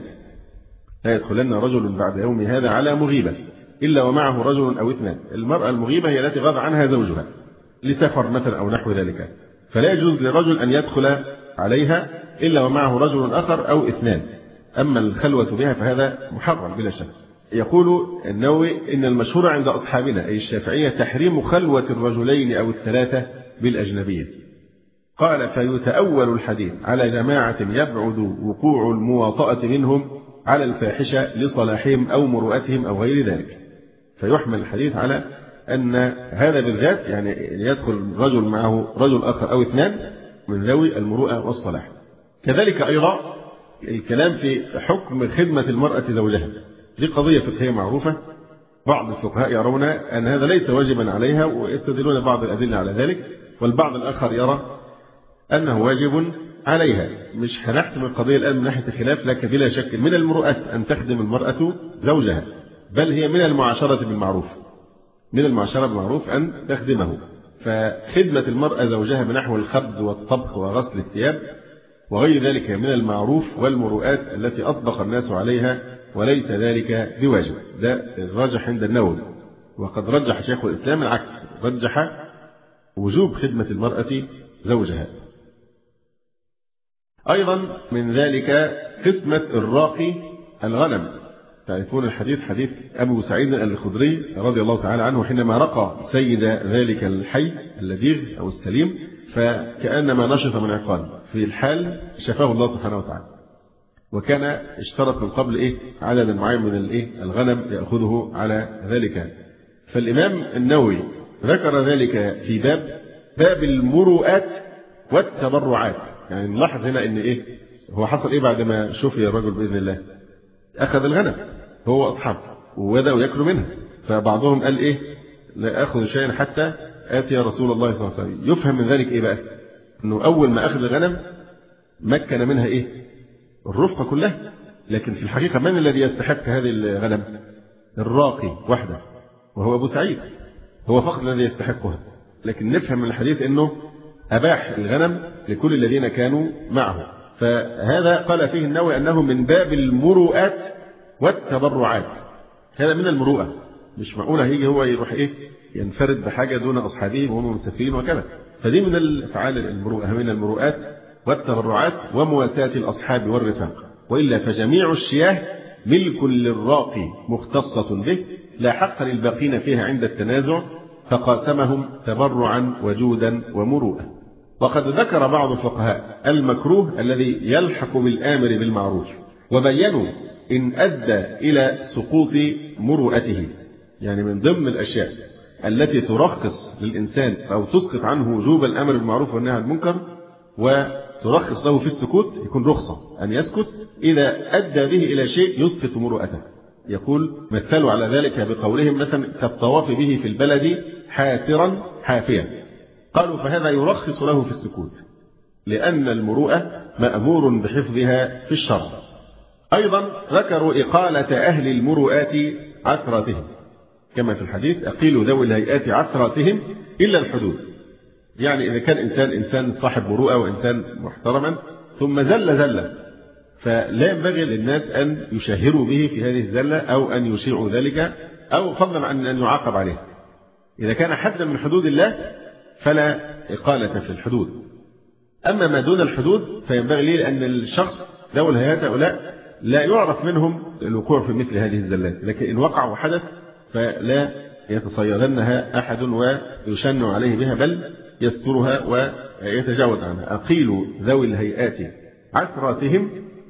لا يدخلن رجل بعد يومي هذا على مغيبة إلا ومعه رجل أو اثنان. المرأة المغيبة هي التي غاب عنها زوجها لسفر مثلا أو نحو ذلك، فلا يجوز لرجل أن يدخل عليها إلا ومعه رجل آخر أو اثنان. أما الخلوة بها فهذا محرم بلا شك. يقول النووي: إن المشهور عند أصحابنا أي الشافعية تحريم خلوة الرجلين أو الثلاثة بالأجنبية. قال: فيتأول الحديث على جماعة يبعد وقوع المواطأة منهم على الفاحشة لصلاحهم أو مروءتهم أو غير ذلك، فيحمل الحديث على أن هذا بالذات يعني يدخل رجل معه رجل آخر أو اثنان من ذوي المروءة والصلاح. كذلك أيضا الكلام في حكم خدمة المرأة زوجها، دي قضية فقهية معروفة. بعض الفقهاء يرون أن هذا ليس واجبا عليها ويستدلون بعض الأدلة على ذلك، والبعض الآخر يرى أنه واجب عليها. مش هنحسم القضية الآن من ناحية الخلاف، لكن بلا شك من المروءات أن تخدم المرأة زوجها، بل هي من المعاشرة بالمعروف، من المعاشرة بالمعروف أن تخدمه. فخدمة المرأة زوجها بنحو الخبز والطبخ وغسل الثياب وغير ذلك من المعروف والمروءات التي أطبق الناس عليها، وليس ذلك بواجب. ده الراجح عند النووي، وقد رجح شيخ الإسلام العكس، رجح وجوب خدمة المرأة زوجها. أيضا من ذلك قسمة الراقي الغنم. تعرفون الحديث، حديث أبو سعيد الخدري رضي الله تعالى عنه حينما رقى سيد ذلك الحي اللذيذ أو السليم فكأنما نشط من عقال، في الحال شفاه الله سبحانه وتعالى، وكان اشترط من قبل إيه عددا معين من الإيه الغنم يأخذه على ذلك. فالإمام النووي ذكر ذلك في باب باب المروءات والتبرعات. يعني نلاحظ هنا إن إيه هو حصل إيه بعد ما شفي الرجل بإذن الله؟ أخذ الغنم هو أصحابه وبدأوا يأكلوا منها، فبعضهم قال إيه لا أخذ شيئا حتى آتي رسول الله صلى الله عليه وسلم. يفهم من ذلك إيه بقى؟ إنه أول ما أخذ الغنم مكن منها إيه الرفقة كلها، لكن في الحقيقة من الذي يستحق هذه الغنم؟ الراقي وحده، وهو أبو سعيد، هو فقط الذي يستحقها. لكن نفهم من الحديث أنه أباح الغنم لكل الذين كانوا معه. فهذا قال فيه النووي أنه من باب المروءات والتبرعات. هذا من المروءة، مش معقولة هيجي هو يروح إيه ينفرد بحاجة دون أصحابه وهم مسافرين وكذا. فدي من الأفعال المروءة، من المروءات والتبرعات ومواساة الأصحاب والرفاق. وإلا فجميع الشياه ملك للراقي مختصة به، لا حق للباقين فيها عند التنازع، فقاسمهم تبرعا وجودا ومروءة. وقد ذكر بعض الفقهاء المكروه الذي يلحق بالآمر بالمعروف، وبينوا إن أدى إلى سقوط مروءته، يعني من ضمن الأشياء التي ترخص للإنسان أو تسقط عنه وجوب الأمر بالمعروف والنهي عن المنكر وترخص له في السكوت، يكون رخصة أن يسكت إذا أدى به إلى شيء يسقط مروءته. يقول مثلوا على ذلك بقولهم مثلا كالطواف به في البلد حاسرا حافيا، قالوا فهذا يرخص له في السكوت لأن المروءة مأمور بحفظها في الشرع. أيضا ذكروا إقالة أهل المروءات عثراتهم، كما في الحديث أقيلوا ذوي الهيئات عثراتهم إلا الحدود. يعني إذا كان إنسان إنسان صاحب مروءة وإنسان محترما ثم زل زلة، فلا ينبغي للناس أن يشهروا به في هذه الزلة أو أن يشيعوا ذلك، أو فضلا عن أن يعاقب عليه. إذا كان حدا من حدود الله فلا إقالة في الحدود. أما ما دون الحدود فينبغي لي أن الشخص ذوي الهيئات هؤلاء لا يعرف منهم الوقوع في مثل هذه الزلات، لكن إن وقع وحدث فلا يتصيدنها أحد ويشن عليه بها، بل يسترها ويتجاوز عنها. أقيلوا ذوي الهيئات عثراتهم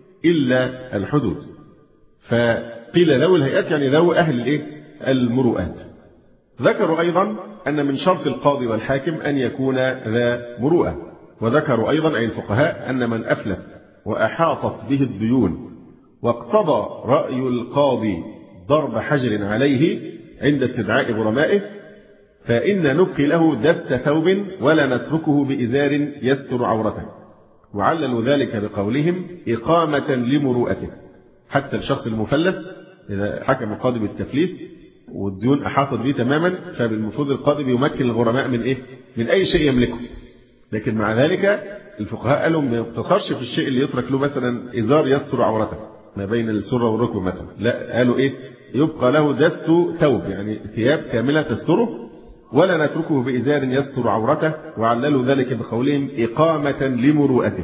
إلا الحدود. فقيل ذوي الهيئات يعني ذوي أهل الإيه؟ المروءات. ذكروا أيضا أن من شرط القاضي والحاكم أن يكون ذا مروءة. وذكروا أيضا أي الفقهاء أن من أفلس وأحاطت به الديون واقتضى رأي القاضي ضرب حجر عليه عند استدعاء غرمائه فإن نبقي له دست ثوب ولا نتركه بإزار يستر عورته. وعللوا ذلك بقولهم إقامة لمروءته. حتى الشخص المفلس إذا حكم القاضي بالتفليس والديون أحاطت به تماما فبالمفروض القاضي بيمكن الغرماء من إيه؟ من أي شيء يملكه. لكن مع ذلك الفقهاء قالوا ما يقتصرش في الشيء اللي يترك له مثلا إزار يستر عورته ما بين السرة والركبة مثلا، لا قالوا إيه؟ يبقى له دست ثوب يعني ثياب كاملة تستره ولا نتركه بإزار يستر عورته. وعللوا ذلك بقولهم إقامة لمروءته.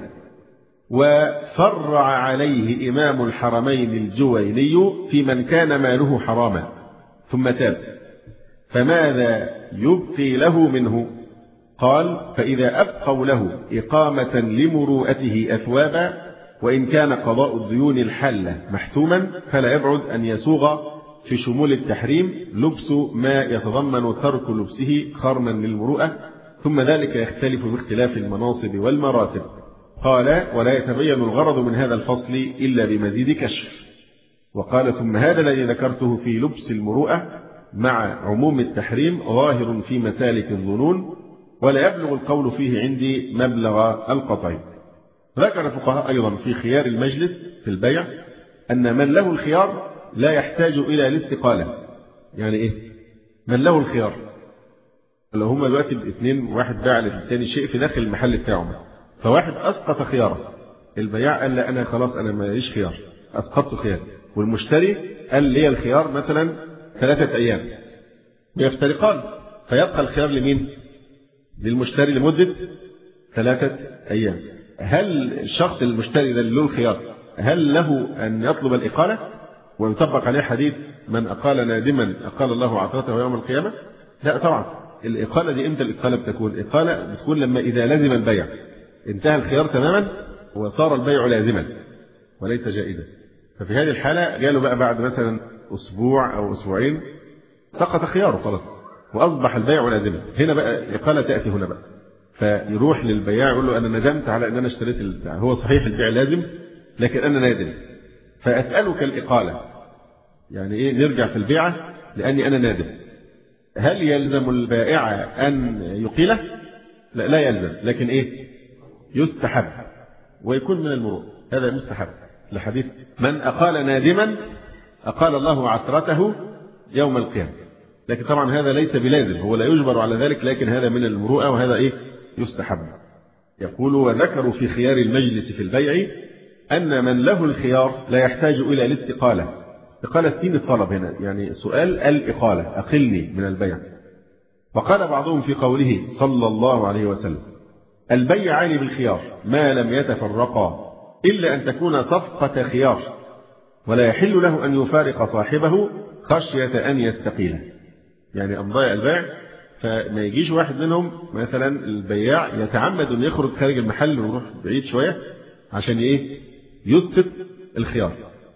وفرع عليه إمام الحرمين الجويني في من كان ماله حراما ثم تاب فماذا يبقي له منه؟ قال فإذا أبقوا له إقامة لمروءته أثوابا وإن كان قضاء الديون الحلة محتوما فلا يبعد أن يسوغ في شمول التحريم لبس ما يتضمن ترك لبسه خرما للمروءة ثم ذلك يختلف باختلاف المناصب والمراتب. قال ولا يتبين الغرض من هذا الفصل إلا بمزيد كشف. وقال ثم هذا الذي ذكرته في لبس المروءة مع عموم التحريم ظاهر في مسالك الظنون ولا يبلغ القول فيه عندي مبلغ القطع. ذكر الفقهاء أيضا في خيار المجلس في البيع أن من له الخيار لا يحتاج إلى الاستقالة. يعني إيه؟ من له الخيار لو هما دلوقتي الاثنين واحد باع للتاني شيء في داخل المحل بتاعه فواحد أسقط خياره البياع قال لا أنا خلاص أنا ماليش خيار أسقطت خيار والمشتري قال لي الخيار مثلا ثلاثة أيام بيفترقان فيبقى الخيار لمين؟ للمشتري لمدة ثلاثة أيام. هل الشخص المشتري ده اللي له الخيار هل له أن يطلب الإقالة ويطبق عليه حديث من أقال نادما أقال الله عثرته يوم القيامة؟ لا طبعا. الإقالة دي إمتى الإقالة بتكون؟ الإقالة بتكون لما إذا لزم البيع انتهى الخيار تماما وصار البيع لازما وليس جائزا. ففي هذه الحالة جاله بقى بعد مثلا أسبوع أو أسبوعين سقط خياره خلاص وأصبح البيع لازما. هنا بقى الإقالة تأتي هنا بقى فيروح للبياع يقول له أنا ندمت على أن أنا اشتريت البيع. هو صحيح البيع لازم لكن أنا نادم فأسألك الإقالة. يعني إيه نرجع في البيعة لأني أنا نادم. هل يلزم البائع أن يقيله؟ لا, لا يلزم لكن إيه يستحب ويكون من المروءة. هذا مستحب لحديث من أقال نادما أقال الله عثرته يوم القيامة. لكن طبعا هذا ليس بلازم هو لا يجبر على ذلك لكن هذا من المروءة وهذا إيه يستحب. يقول وذكروا في خيار المجلس في البيع أن من له الخيار لا يحتاج إلى الاستقالة. استقالة سين الطلب هنا يعني سؤال الإقالة أقلني من البيع. وقال بعضهم في قوله صلى الله عليه وسلم البيعان بالخيار ما لم يتفرقا إلا أن تكون صفقة خيار ولا يحل له أن يفارق صاحبه خشية أن يستقيله. يعني أن ضيع البيع فما يجيش واحد منهم مثلا البياع يتعمد أن يخرج خارج المحل ويروح بعيد شوية عشان إيه يسقط الخيار.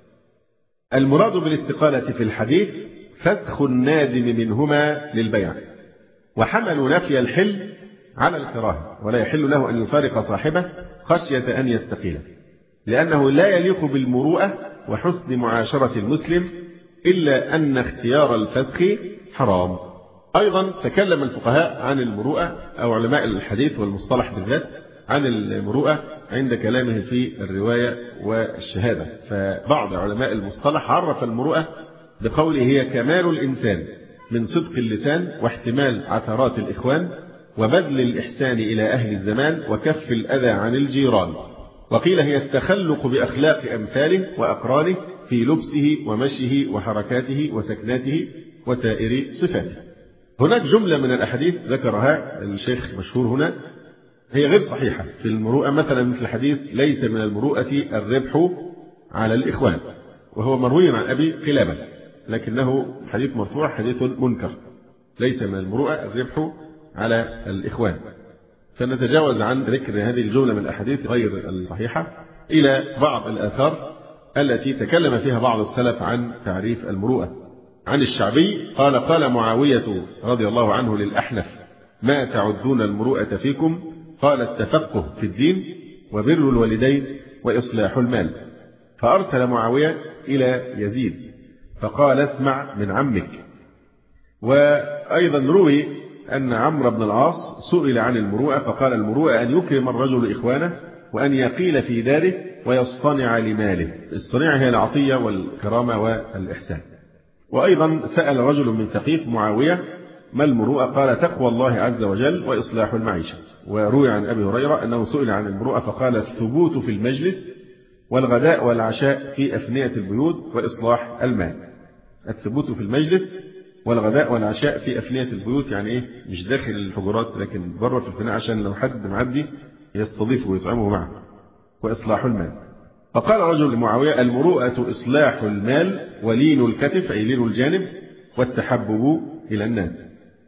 المراد بالاستقالة في الحديث فسخ النادم منهما للبيع وحملوا نفي الحل على الكراهة ولا يحل له أن يفارق صاحبه خشية أن يستقيله لأنه لا يليق بالمروءة وحسن معاشرة المسلم إلا أن اختيار الفسخ حرام. أيضا تكلم الفقهاء عن المروءة أو علماء الحديث والمصطلح بالذات عن المروءة عند كلامه في الرواية والشهادة. فبعض علماء المصطلح عرف المروءة بقوله هي كمال الإنسان من صدق اللسان واحتمال عثرات الإخوان وبذل الإحسان إلى أهل الزمان وكف الأذى عن الجيران. وقيل هي التخلق بأخلاق أمثاله وأقرانه في لبسه ومشيه وحركاته وسكناته وسائر صفاته. هناك جملة من الأحاديث ذكرها الشيخ مشهور هنا هي غير صحيحة في المروءة مثلا مثل حديث ليس من المروءة الربح على الإخوان وهو مروي عن أبي قلابة لكنه حديث مرفوع حديث منكر. ليس من المروءة الربح على الإخوان. فنتجاوز عن ذكر هذه الجملة من الأحاديث غير الصحيحة إلى بعض الآثار التي تكلم فيها بعض السلف عن تعريف المروءة. عن الشعبي قال قال معاوية رضي الله عنه للأحنف ما تعدون المروءة فيكم؟ قال التفقه في الدين وبر الوالدين وإصلاح المال. فأرسل معاوية إلى يزيد فقال اسمع من عمك. وأيضا روي أن عمرو بن العاص سئل عن المروءة فقال المروءة أن يكرم الرجل إخوانه وأن يقيل في داره ويصطنع لماله. الصنيعة هي العطية والكرامة والإحسان. وأيضا سأل رجل من ثقيف معاوية ما المروءة؟ قال تقوى الله عز وجل وإصلاح المعيشة. وروي عن أبي هريرة أنه سئل عن المروءة فقال الثبوت في المجلس والغداء والعشاء في أفنية البيوت وإصلاح المال. الثبوت في المجلس والغداء والعشاء في أفنية البيوت يعني إيه؟ مش داخل الحجرات لكن بره في الفناء عشان لو حد معدي يستضيفه ويطعمه معه. وإصلاح المال. فقال رجل لمعاوية المروءة إصلاح المال ولين الكتف أي لين الجانب والتحبب إلى الناس.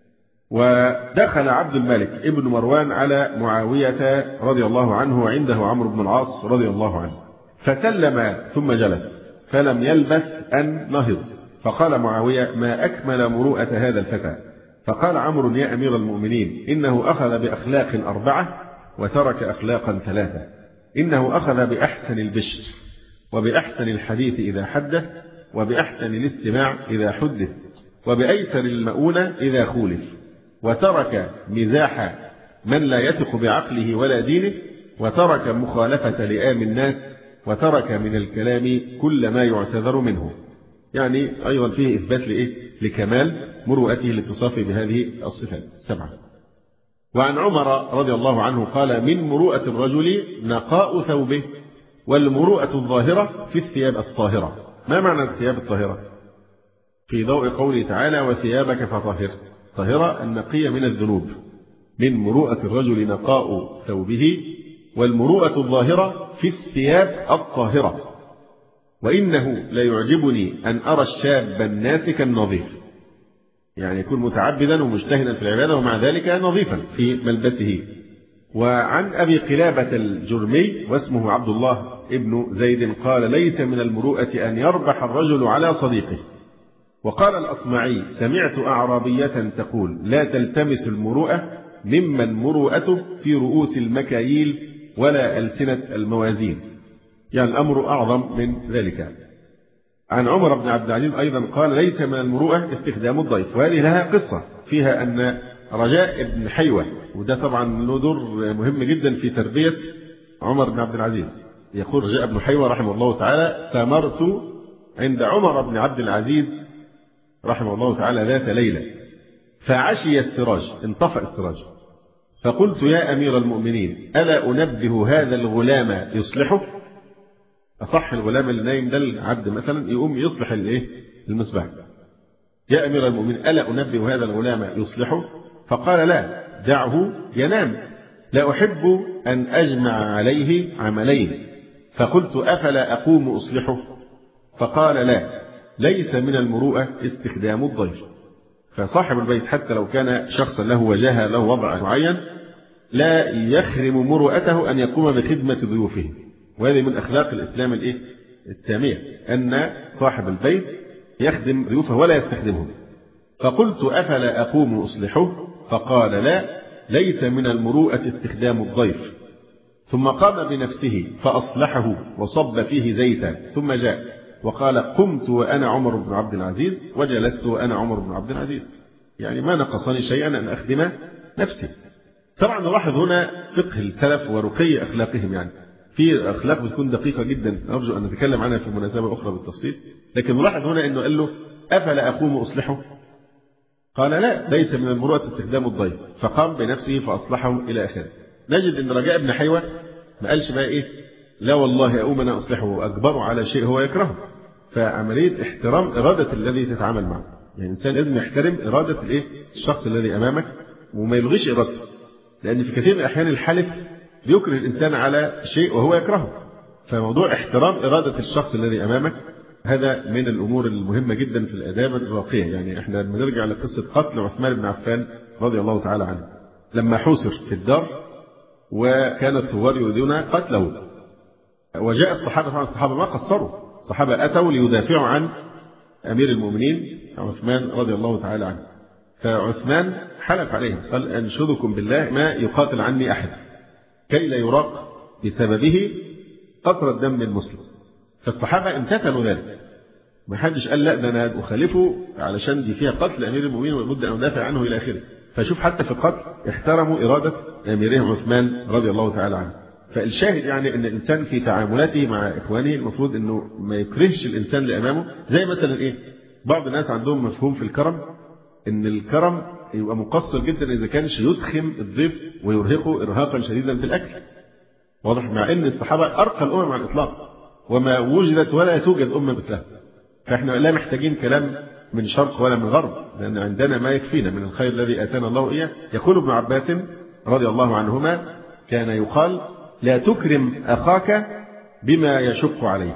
ودخل عبد الملك ابن مروان على معاوية رضي الله عنه وعنده عمرو بن العاص رضي الله عنه فسلم ثم جلس فلم يلبث أن نهض. فقال معاوية ما أكمل مروءة هذا الفتى. فقال عمرو يا أمير المؤمنين إنه أخذ بأخلاق أربعة وترك أخلاقا ثلاثة. إنه أخذ بأحسن البشر وبأحسن الحديث إذا حدث وبأحسن الاستماع إذا حدث وبأيسر المؤونة إذا خولف وترك مزاح من لا يثق بعقله ولا دينه وترك مخالفة لئام الناس وترك من الكلام كل ما يعتذر منه. يعني أيضا فيه إثبات لإيه؟ لكمال مروءته الاتصاف بهذه الصفات السبعة. وعن عمر رضي الله عنه قال من مروءة الرجل نقاء ثوبه والمروءة الظاهرة في الثياب الطاهرة. ما معنى الثياب الطاهرة؟ في ضوء قوله تعالى وثيابك فطهر. طاهرة النقية من الذنوب. من مروءة الرجل نقاء ثوبه والمروءة الظاهرة في الثياب الطاهرة. وإنه لا يعجبني أن أرى الشاب الناسك النظيف يعني يكون متعبدا ومجتهدا في العبادة ومع ذلك نظيفا في ملبسه. وعن أبي قلابة الجرمي واسمه عبد الله ابن زيد قال ليس من المروءة أن يربح الرجل على صديقه. وقال الأصمعي سمعت أعرابية تقول لا تلتمس المروءة ممن مروءته في رؤوس المكاييل ولا ألسنة الموازين. يعني الأمر أعظم من ذلك. عن عمر بن عبد العزيز أيضا قال ليس من المروءة استخدام الضيف. وهذه لها قصة فيها أن رجاء بن حيوة وده طبعا له دور مهم جدا في تربية عمر بن عبد العزيز. يقول رجاء بن حيوة رحمه الله تعالى سمرت عند عمر بن عبد العزيز رحمه الله تعالى ذات ليلة فعشي السراج انطفأ السراج فقلت يا أمير المؤمنين ألا أنبه هذا الغلام يصلحه؟ أصح الغلام اللي نايم ده العبد مثلا يقوم يصلح الايه المصباح. يا أمير المؤمنين ألا أنبه هذا الغلام يصلحه؟ فقال لا دعه ينام لا أحب أن أجمع عليه عملين. فقلت أفلا أقوم أصلحه؟ فقال لا ليس من المروءة استخدام الضيف. فصاحب البيت حتى لو كان شخصا له وجاهة له وضع معين لا يخرم مروءته أن يقوم بخدمة ضيوفه. وهذه من أخلاق الإسلام الإيه؟ السامية أن صاحب البيت يخدم ضيوفه ولا يستخدمهم. فقلت أفلا أقوم أصلحه؟ فقال لا ليس من المروءة استخدام الضيف. ثم قام بنفسه فأصلحه وصب فيه زيتا ثم جاء وقال قمت وأنا عمر بن عبد العزيز وجلست وأنا عمر بن عبد العزيز. يعني ما نقصني شيئا أن أخدم نفسي. طبعا نلاحظ هنا فقه السلف ورقي أخلاقهم. يعني في أخلاق بتكون دقيقة جدا أرجو أن نتكلم عنها في مناسبة أخرى بالتفصيل. لكن نلاحظ هنا أنه قال له أفلا أقوم أصلحه؟ قال لا ليس من المروءة استخدام الضيف. فقام بنفسه فأصلحه إلى آخره. نجد أن رجاء بن حيوة ما قالش بقى إيه لا والله أقوم أنا أصلحه وأجبره على شيء هو يكرهه. فعملية احترام إرادة الذي تتعامل معه. يعني الإنسان لازم يحترم إرادة الإيه الشخص الذي أمامك وما يلغيش إرادته. لأن في كثير من الأحيان الحلف بيكره الإنسان على شيء وهو يكرهه. فموضوع احترام إرادة الشخص الذي أمامك هذا من الأمور المهمة جدا في الآداب الراقية. يعني احنا بنرجع لقصة قتل عثمان بن عفان رضي الله تعالى عنه لما حوصر في الدار وكان الثوار يريدون قتله. وجاء الصحابة طبعا الصحابة ما قصروا. الصحابة أتوا ليدافعوا عن أمير المؤمنين عثمان رضي الله تعالى عنه. فعثمان حلف عليه قال أنشدكم بالله ما يقاتل عني أحد كي لا يراق بسببه قطرة دم المسلم. فالصحابة امتثلوا ذلك، ما حدش قال لا ده أنا أخالفه علشان دي فيها قتل أمير المؤمنين ولابد أن أدافع عنه إلى آخره. فشوف حتى في القتل احترموا إرادة أميرهم عثمان رضي الله تعالى عنه. فالشاهد يعني أن الإنسان في تعاملاته مع إخوانه المفروض أنه ما يكرهش الإنسان لأمامه. زي مثلا إيه، بعض الناس عندهم مفهوم في الكرم أن الكرم يبقى مقصر جدا إذا كانش يدخم الضيف ويرهقه إرهاقا شديدا في الأكل. واضح؟ مع أن الصحابة أرقى الأمم على الإطلاق وما وجدت ولا توجد أمة مثلها. فإحنا لا محتاجين كلام من شرق ولا من غرب، لأن عندنا ما يكفينا من الخير الذي آتانا الله إياه. يقول ابن عباس رضي الله عنهما كان يقال لا تكرم أخاك بما يشق عليه.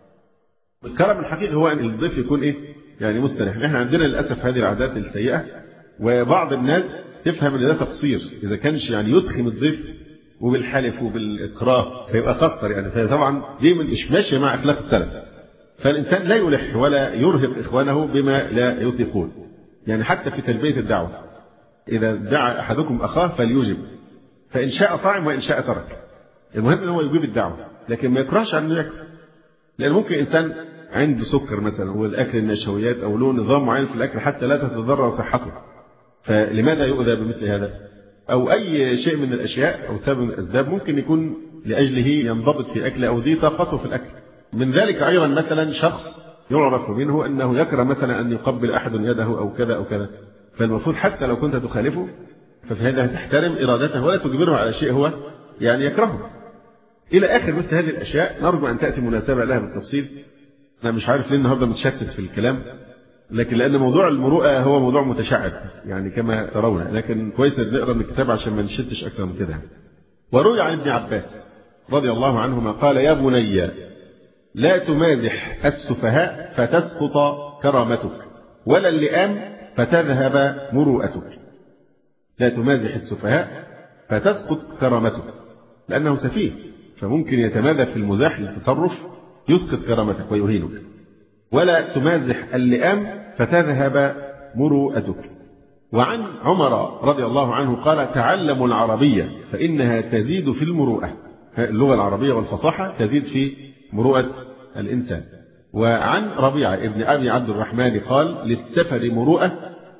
الكرم الحقيقي هو أن الضيف يكون إيه؟ يعني مستريح. إحنا عندنا للأسف هذه العادات السيئة، وبعض الناس تفهم أن ده تقصير إذا كانش يعني يدخم الضيف وبالحلف وبالإكراه فيبقى قطر يعني. فطبعا دي من مش ماشية مع أخلاق السلف. فالإنسان لا يلح ولا يرهق إخوانه بما لا يطيقون. يعني حتى في تلبية الدعوة إذا دعا أحدكم أخاه فليجب، فإن شاء طعم وإن شاء ترك. المهم أنه يجيب الدعوة، لكن ما يكرهش عن ياكل. لأن ممكن إنسان عنده سكر مثلا والأكل النشويات أو له نظام معين في الأكل حتى لا تتضرر صحته، فلماذا يؤذى بمثل هذا؟ أو أي شيء من الأشياء أو سبب من الأسباب ممكن يكون لأجله ينضبط في أكله أو دي طاقته في الأكل. من ذلك أيضا مثلا شخص يعرف منه أنه يكره مثلا أن يقبل أحد يده أو كذا أو كذا، فالمفروض حتى لو كنت تخالفه ففي هذا تحترم إرادته ولا تجبره على شيء هو يعني يكرهه إلى آخر مثل هذه الأشياء. نرجو أن تأتي مناسبة لها بالتفصيل. أنا مش عارف ليه النهارده متشتت في الكلام، لكن لأن موضوع المروءة هو موضوع متشعب يعني كما ترون، لكن كويس نقرأ من الكتاب عشان ما نشتش أكثر من كده. وروي عن ابن عباس رضي الله عنهما قال يا بني لا تمازح السفهاء فتسقط كرامتك ولا اللئام فتذهب مروءتك. لا تمازح السفهاء فتسقط كرامتك، لأنه سفيه فممكن يتمادى في المزاح للتصرف يسقط كرامتك ويهينك. ولا تمازح اللئام فتذهب مروءتك. وعن عمر رضي الله عنه قال تعلموا العربية فإنها تزيد في المروءة. اللغة العربية والفصاحة تزيد في مروءة الإنسان. وعن ربيعة ابن أبي عبد الرحمن قال للسفر مروءة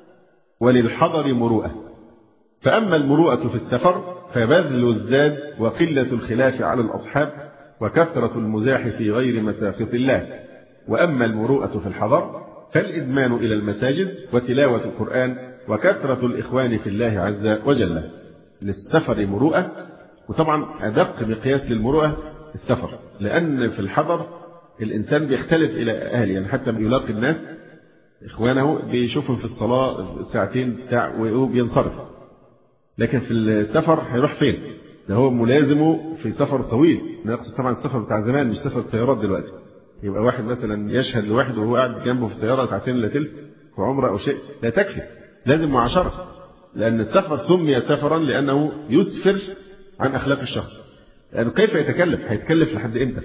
وللحضر مروءة، فأما المروءة في السفر فبذل الزاد وقلة الخلاف على الأصحاب وكثرة المزاح في غير مساخط الله، وأما المروءة في الحضر فالإدمان إلى المساجد وتلاوة القرآن وكثرة الإخوان في الله عز وجل. للسفر مروءة، وطبعا أدق مقياس للمروءة السفر، لأن في الحضر الإنسان بيختلف إلى أهله، يعني حتى يلاقي الناس إخوانه بيشوفهم في الصلاة ساعتين بتاع وبينصرف، لكن في السفر هيروح فين؟ ده هو ملازمه في سفر طويل. نقصد طبعا السفر بتاع زمان مش سفر الطيارات دلوقتي. يبقى واحد مثلا يشهد لواحد وهو قاعد جنبه في الطيارة ساعتين إلا تلت وعمره أو شيء لا تكفي، لازم معاشرة. لأن السفر سمي سفرا لأنه يسفر عن أخلاق الشخص. لأنه كيف يتكلف؟ هيتكلف لحد إمتى؟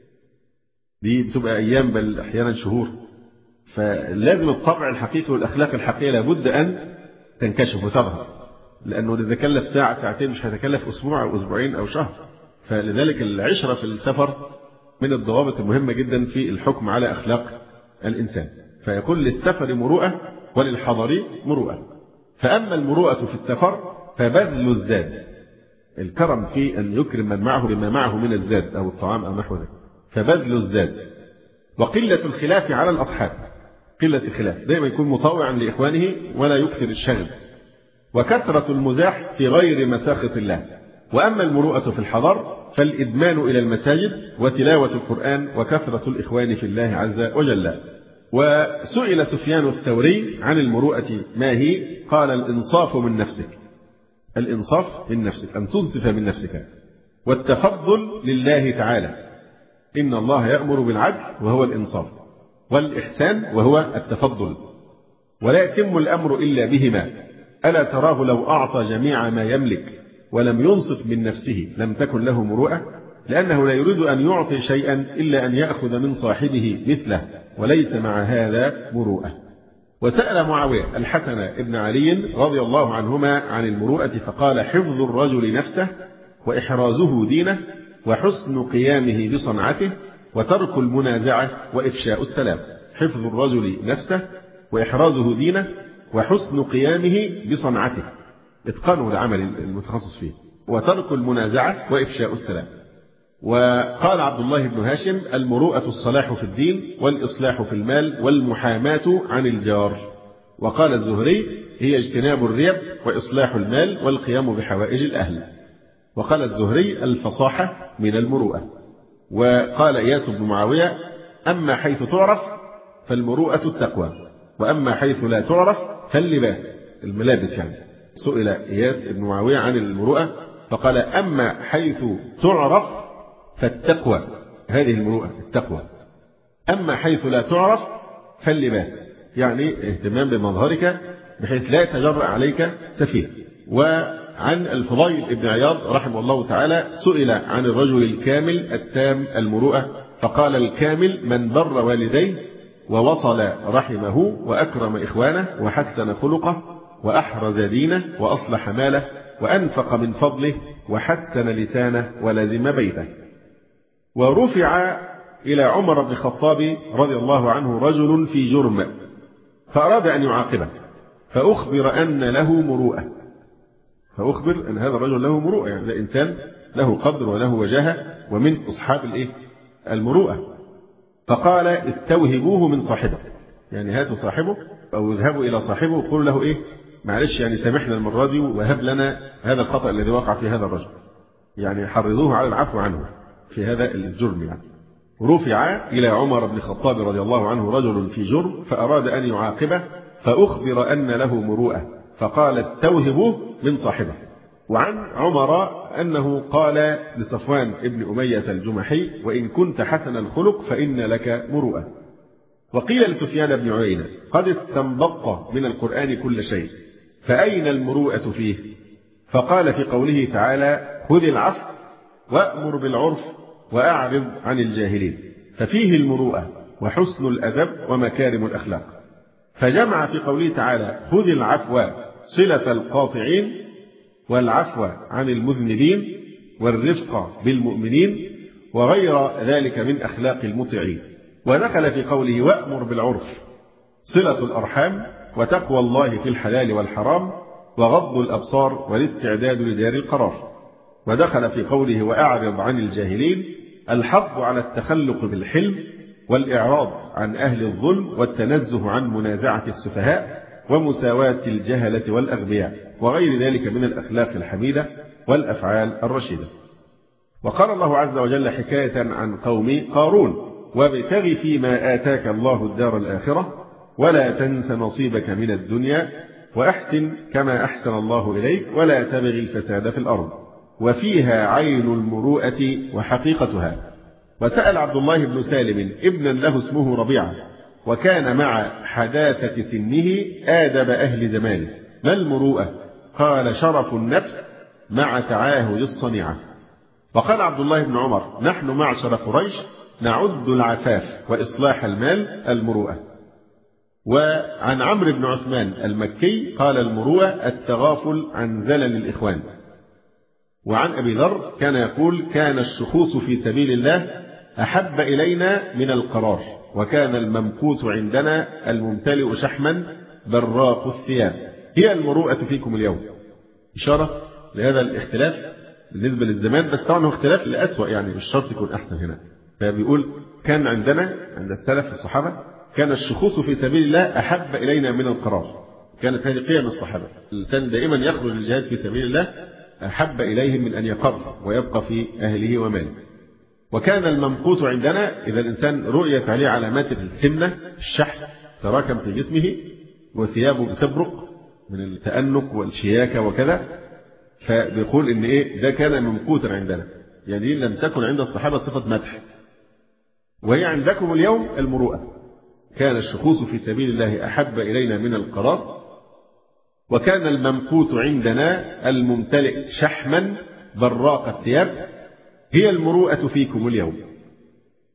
دي بتبقى أيام بل أحيانا شهور. فلازم الطبع الحقيقي والأخلاق الحقيقية لابد أن تنكشف وتظهر، لأنه إذا كلف ساعة ساعتين مش هيتكلف أسبوع أو أسبوعين أو شهر. فلذلك العشرة في السفر من الضوابط المهمة جدا في الحكم على أخلاق الإنسان. فيقول للسفر مروءة وللحضر مروءة. فأما المروءة في السفر فبذل الزاد، الكرم في أن يكرم من معه بما معه من الزاد أو الطعام أو نحو ذلك، فبذل الزاد وقلة الخلاف على الأصحاب، قلة الخلاف دائما يكون مطاوعا لإخوانه ولا يكثر الشغل، وكثرة المزاح في غير مساخط الله. وأما المروءة في الحضر فالإدمان إلى المساجد وتلاوة القرآن وكثرة الإخوان في الله عز وجل. وسئل سفيان الثوري عن المروءة ما هي؟ قال الإنصاف من نفسك. الإنصاف من نفسك، أن تنصف من نفسك، والتفضل لله تعالى، إن الله يأمر بالعدل وهو الإنصاف، والإحسان وهو التفضل، ولا يتم الأمر إلا بهما. ألا تراه لو أعطى جميع ما يملك ولم ينصف من نفسه لم تكن له مروءة، لأنه لا يريد أن يعطي شيئا إلا أن يأخذ من صاحبه مثله، وليس مع هذا مروءة. وسأل معاوية الحسن بن علي رضي الله عنهما عن المروءة فقال: حفظ الرجل نفسه وإحرازه دينه وحسن قيامه بصنعته وترك المنازعة وإفشاء السلام. حفظ الرجل نفسه وإحرازه دينه وحسن قيامه بصنعته، إتقانه العمل المتخصص فيه، وترك المنازعة وإفشاء السلام. وقال عبد الله بن هاشم: المروءة الصلاح في الدين والإصلاح في المال والمحاماة عن الجار. وقال الزهري: هي اجتناب الريب وإصلاح المال والقيام بحوائج الأهل. وقال الزهري: الفصاحة من المروءة. وقال إياس بن معاوية: أما حيث تعرف فالمروءة التقوى، وأما حيث لا تعرف فاللباس، الملابس يعني. سئل إياس بن معاوية عن المروءة فقال: أما حيث تعرف فالتقوى، هذه المروءة التقوى، أما حيث لا تعرف فاللباس، يعني اهتمام بمظهرك بحيث لا يتجرأ عليك سفيه. وعن الفضيل بن عياض رحمه الله تعالى سئل عن الرجل الكامل التام المروءة فقال: الكامل من بر والديه ووصل رحمه وأكرم إخوانه وحسن خلقه وأحرز دينه وأصلح ماله وأنفق من فضله وحسن لسانه ولزم بيته. ورفع إلى عمر بن الخطاب رضي الله عنه رجل في جرم فأراد أن يعاقبه، فأخبر أن له مروءة، فأخبر أن هذا الرجل له مروءة، يعني ده إنسان له قدر وله وجاهة ومن أصحاب الإيه؟ المروءة. فقال: استوهبوه من صاحبه، يعني هاتوا صاحبه أو اذهبوا إلى صاحبه وقولوا له إيه؟ معلش يعني سامحنا المرة دي وهب لنا هذا الخطأ الذي وقع في هذا الرجل، يعني حرضوه على العفو عنه في هذا الجرم. يعني رفع إلى عمر بن الخطاب رضي الله عنه رجل في جرم فأراد أن يعاقبه، فأخبر أن له مروءة فقال: استوهبوه من صاحبه. وعن عمر أنه قال لصفوان ابن أمية الجمحي: وإن كنت حسن الخلق فإن لك مروءة. وقيل لسفيان بن عيينة: قد استنبطت من القرآن كل شيء، فأين المروءة فيه؟ فقال في قوله تعالى: خذ العفو وأمر بالعرف وأعرض عن الجاهلين، ففيه المروءة وحسن الأدب ومكارم الأخلاق. فجمع في قوله تعالى: خذ العفو صلة القاطعين والعفو عن المذنبين والرفق بالمؤمنين وغير ذلك من أخلاق المطيعين. ودخل في قوله: وأمر بالعرف صلة الأرحام وتقوى الله في الحلال والحرام وغض الأبصار والاستعداد لدار القرار. ودخل في قوله: وأعرض عن الجاهلين الحض على التخلق بالحلم والإعراض عن أهل الظلم والتنزه عن منازعة السفهاء ومساواة الجهلة والأغبياء وغير ذلك من الأخلاق الحميدة والأفعال الرشيدة. وقال الله عز وجل حكاية عن قوم قارون: وابتغ فيما آتاك الله الدار الآخرة ولا تنس نصيبك من الدنيا وأحسن كما أحسن الله إليك ولا تبغ الفساد في الأرض وفيها عين المروءة وحقيقتها. وسأل عبد الله بن سالم ابنا له اسمه ربيعة وكان مع حداثة سنه آدب أهل زمانه: ما المروءة؟ قال: شرف النفس مع تعاهد الصنيعة. وقال عبد الله بن عمر: نحن معشر قريش نعد العفاف وإصلاح المال المروءة. وعن عمرو بن عثمان المكي قال: المروءة التغافل عن زلل الإخوان. وعن أبي ذر كان يقول: كان الشخوص في سبيل الله أحب إلينا من القرار، وكان الممقوت عندنا الممتلئ شحما براق الثياب. هي المروءة فيكم اليوم، إشارة لهذا الاختلاف بالنسبة للزمان، بس طبعا هو اختلاف لأسوأ، يعني مش شرط يكون أحسن هنا. فبيقول: كان عندنا عند السلف الصحابة كان الشخوص في سبيل الله أحب إلينا من القرار. كانت هذه قيم الصحابة، الإنسان دائما يخرج للجهاد في سبيل الله أحب إليهم من أن يقر ويبقى في أهله وماله. وكان الممقوت عندنا إذا الإنسان رؤيت عليه علامات السمنة، الشحم تراكم في جسمه وثيابه بتبرق من التأنك والشياكة وكذا، فبيقول إن إيه ده كان ممقوتا عندنا، يعني لم تكن عند الصحابة صفة مدح. وهي عندكم اليوم المروءة. كان الشخوص في سبيل الله أحب إلينا من القرار، وكان الممقوت عندنا الممتلئ شحما براق الثياب. هي المروءة فيكم اليوم.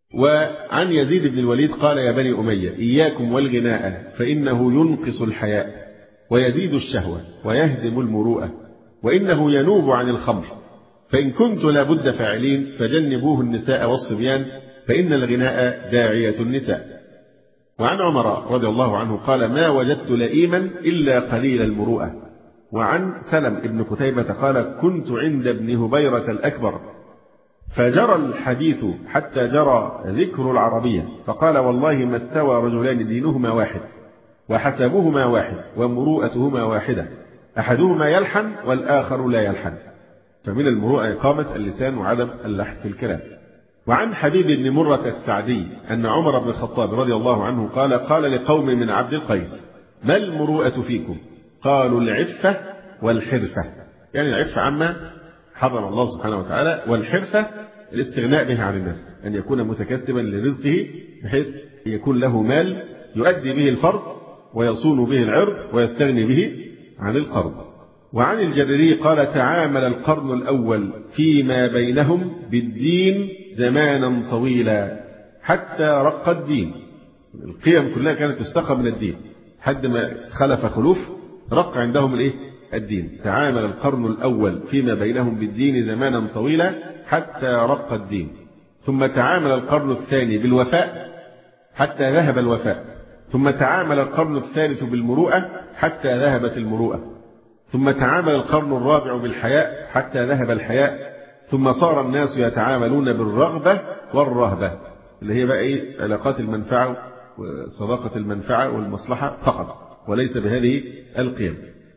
وعن يزيد بن الوليد قال يا بني أمية إياكم والغناء فإنه ينقص الحياء ويزيد الشهوة ويهدم المروءة وإنه ينوب عن الخمر فإن كنت لابد فاعلين فجنبوه النساء والصبيان فإن الغناء داعية النساء. وعن عمر رضي الله عنه قال ما وجدت لئيما إلا قليل المروءة. وعن سلم بن قتيبة قال كنت عند ابن هبيرة الأكبر فجرى الحديث حتى جرى ذكر العربية فقال والله ما استوى رجلان دينهما واحد وحسبهما واحد ومروءتهما واحدة أحدهما يلحن والآخر لا يلحن. فمن المروءة إقامة اللسان وعدم اللحن في الكلام. وعن حبيب بن مرة السعدي أن عمر بن الخطاب رضي الله عنه قال قال لقوم من عبد القيس ما المروءة فيكم؟ قالوا العفة والحرفة، يعني العفة عما حرم الله سبحانه وتعالى، والحرفة الاستغناء به عن الناس، أن يكون متكسبا لرزقه بحيث يكون له مال يؤدي به الفرض ويصون به العرض ويستغني به عن القرض. وعن الجريري قال تعامل القرن الأول فيما بينهم بالدين زمانا طويلا حتى رق الدين. القيم كلها كانت تستقى من الدين حد ما خلف خلوف رق عندهم الايه؟ الدين. تعامل القرن الأول فيما بينهم بالدين زمانا طويلا حتى رق الدين. ثم تعامل القرن الثاني بالوفاء حتى ذهب الوفاء. ثم تعامل القرن الثالث بالمروءة حتى ذهبت المروءة. ثم تعامل القرن الرابع بالحياء حتى ذهب الحياء. ثم صار الناس يتعاملون بالرغبة والرهبة اللي هي بقى ايه؟ علاقات المنفعة وصداقة المنفعة والمصلحة فقط وليس بهذه القيم.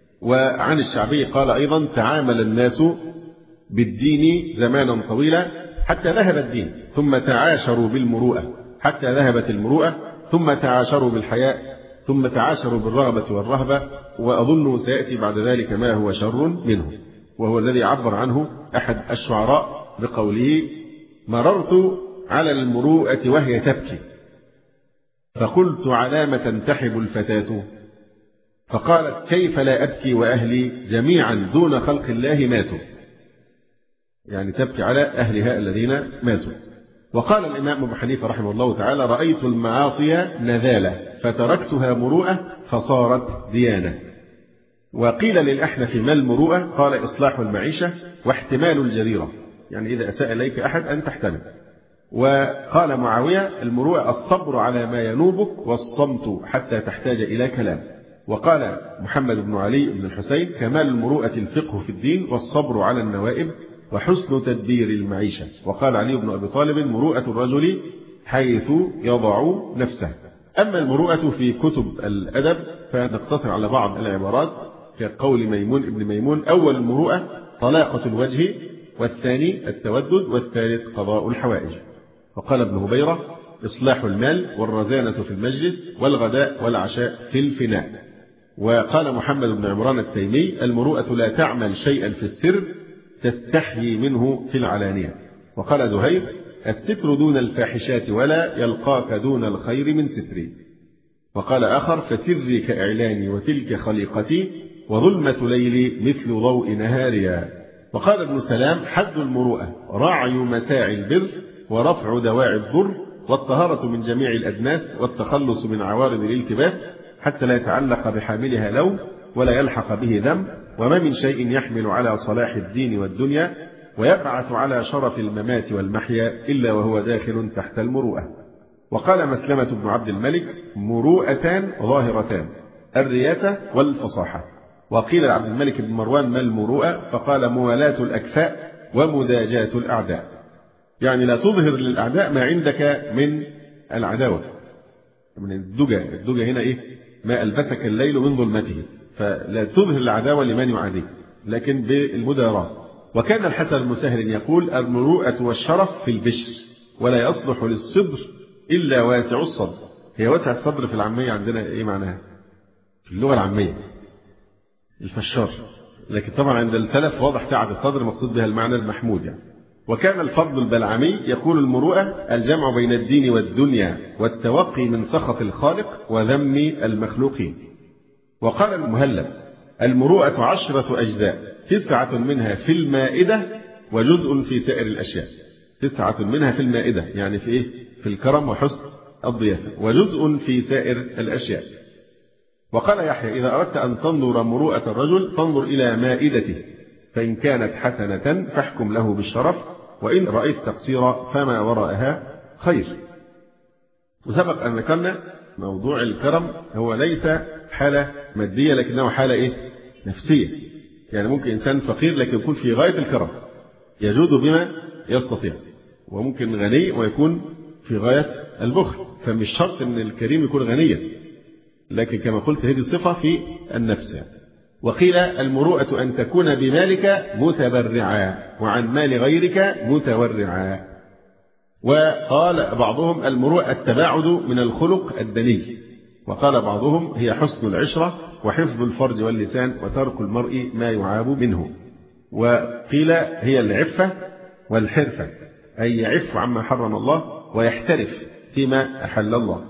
وعن الشعبي قال أيضا تعامل الناس بالدين زمانا طويلا حتى ذهب الدين. ثم تعاشروا بالمروءة حتى ذهبت المروءة. ثم تعاشروا بالحياء. ثم تعاشروا بالرغبة والرهبة. وأظن سيأتي بعد ذلك ما هو شر منه، وهو الذي عبر عنه أحد الشعراء بقوله مررت على المروءة وهي تبكي فقلت على ما تنتحب الفتاة فقالت كيف لا أبكي وأهلي جميعا دون خلق الله ماتوا، يعني تبكي على أهلها الذين ماتوا. وقال الإمام أبو حنيفة رحمه الله تعالى رأيت المعاصي نذالة فتركتها مروءة فصارت ديانة. وقيل للأحنف ما المروءة؟ قال إصلاح المعيشة واحتمال الجريرة، يعني إذا أساء إليك أحد أن تحتمل. وقال معاوية المروءة الصبر على ما ينوبك والصمت حتى تحتاج إلى كلام. وقال محمد بن علي بن الحسين كمال المروءة الفقه في الدين والصبر على النوائب وحسن تدبير المعيشة. وقال علي بن أبي طالب مروءة الرجل حيث يضع نفسه. أما المروءة في كتب الأدب فنقتصر على بعض العبارات كقول ميمون ابن ميمون أول المروءة طلاقة الوجه، والثاني التودد، والثالث قضاء الحوائج. وقال ابن هبيرة إصلاح المال والرزانة في المجلس والغداء والعشاء في الفناء. وقال محمد بن عمران التيمي المروءة لا تعمل شيئا في السر تستحيي منه في العلانية. وقال زهير الستر دون الفاحشات ولا يلقاك دون الخير من ستري. وقال آخر فسري كإعلاني وتلك خليقتي وظلمة ليلي مثل ضوء نهاريا. وقال ابن سلام حد المروءة رعي مساعي البر ورفع دواعي الضر والطهارة من جميع الأدناس والتخلص من عوارض الالتباس حتى لا يتعلق بحاملها لوم ولا يلحق به ذنب، وما من شيء يحمل على صلاح الدين والدنيا ويبعث على شرف الممات والمحيا إلا وهو داخل تحت المروءة. وقال مسلمة بن عبد الملك مروءتان ظاهرتان الرياسة والفصاحة. وقيل لعبد الملك بن مروان ما المروءة؟ فقال موالاة الأكفاء ومداجاة الأعداء، يعني لا تظهر للأعداء ما عندك من العداوة من الدجى. الدجى هنا إيه؟ ما ألبسك الليل من ظلمته، فلا تظهر العداوة لمن يعاديك لكن بالمداراة. وكان الحسن بن سهل يقول المروءة والشرف في البشر ولا يصلح للصدر إلا واسع الصدر. هي واسع الصدر في العامية عندنا إيه معناها؟ في اللغة العامية الفشار، لكن طبعا عند السلف واضح سعة الصدر مقصود بها المعنى المحمود يعني. وكان الفضل البلعمي يقول المروءة الجمع بين الدين والدنيا والتوقي من سخط الخالق وذم المخلوقين. وقال المهلب المروءة عشرة أجزاء تسعة منها في المائدة وجزء في سائر الأشياء. تسعة منها في المائدة يعني في إيه؟ في الكرم وحسن الضيافة، وجزء في سائر الأشياء. وقال يحيى: إذا أردت أن تنظر مروءة الرجل فانظر إلى مائدته، فإن كانت حسنة فاحكم له بالشرف، وإن رأيت تقصيرا فما وراءها خير. وسبق أن ذكرنا موضوع الكرم هو ليس حالة مادية، لكنه حالة إيه؟ نفسية. يعني ممكن إنسان فقير لكن يكون في غاية الكرم، يجود بما يستطيع، وممكن غني ويكون في غاية البخل. فمش شرط أن الكريم يكون غنيا، لكن كما قلت هذه صفة في النفس. وقيل: المروءة أن تكون بمالك متبرعا وعن مال غيرك متورعا. وقال بعضهم: المروءة التباعد من الخلق الدني. وقال بعضهم: هي حسن العشرة وحفظ الفرج واللسان وترك المرء ما يعاب منه. وقيل: هي العفة والحرفة، أي يعف عما حرم الله ويحترف فيما أحل الله.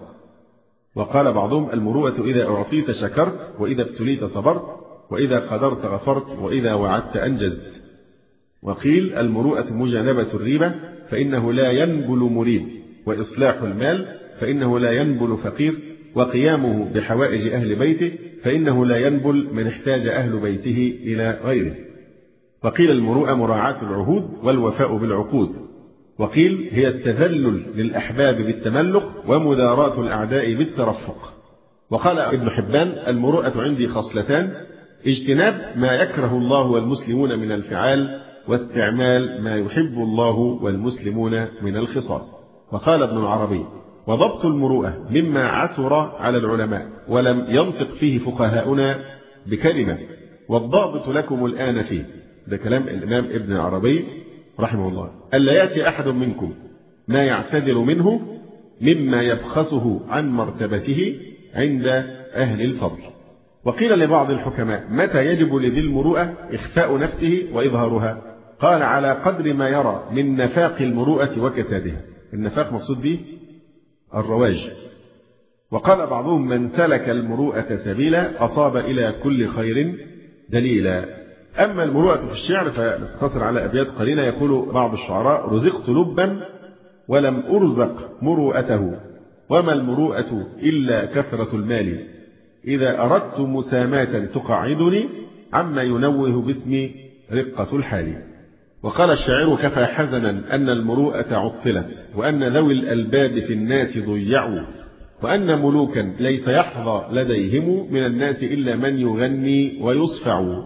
وقال بعضهم: المروءة إذا أعطيت شكرت، وإذا ابتليت صبرت، وإذا قدرت غفرت، وإذا وعدت أنجزت. وقيل: المروءة مجانبة الريبة، فإنه لا ينبل مريب، وإصلاح المال، فإنه لا ينبل فقير، وقيامه بحوائج أهل بيته، فإنه لا ينبل من احتاج أهل بيته إلى غيره. وقيل: المروءة مراعاة العهود والوفاء بالعقود. وقيل: هي التذلل للأحباب بالتملق، ومداراة الأعداء بالترفق. وقال ابن حبان: المروءة عندي خصلتان: اجتناب ما يكره الله والمسلمون من الفعال، واستعمال ما يحب الله والمسلمون من الخصال. وقال ابن العربي: وضبط المروءة مما عسر على العلماء ولم ينطق فيه فقهاؤنا بكلمة، والضابط لكم الآن فيه. ده كلام الإمام ابن العربي رحمه الله: ألا يأتي أحد منكم ما يعتذر منه مما يبخسه عن مرتبته عند أهل الفضل. وقيل لبعض الحكماء: متى يجب لذي المروءة إخفاء نفسه وإظهارها؟ قال: على قدر ما يرى من نفاق المروءة وكسادها. النفاق مقصود به الرواج. وقال بعضهم: من سلك المروءة سبيلا أصاب إلى كل خير دليلا. أما المروءة في الشعر فنقتصر على أبيات قليلة. يقول بعض الشعراء: رزقت لبا ولم أرزق مروءته، وما المروءة إلا كثرة المال، إذا أردت مساماة تقعدني عما ينوه باسم رقة الحال. وقال الشاعر: كفى حزنا أن المروءة عطلت، وأن ذوي الألباب في الناس ضيعوا، وأن ملوكا ليس يحظى لديهم من الناس إلا من يغني ويصفع.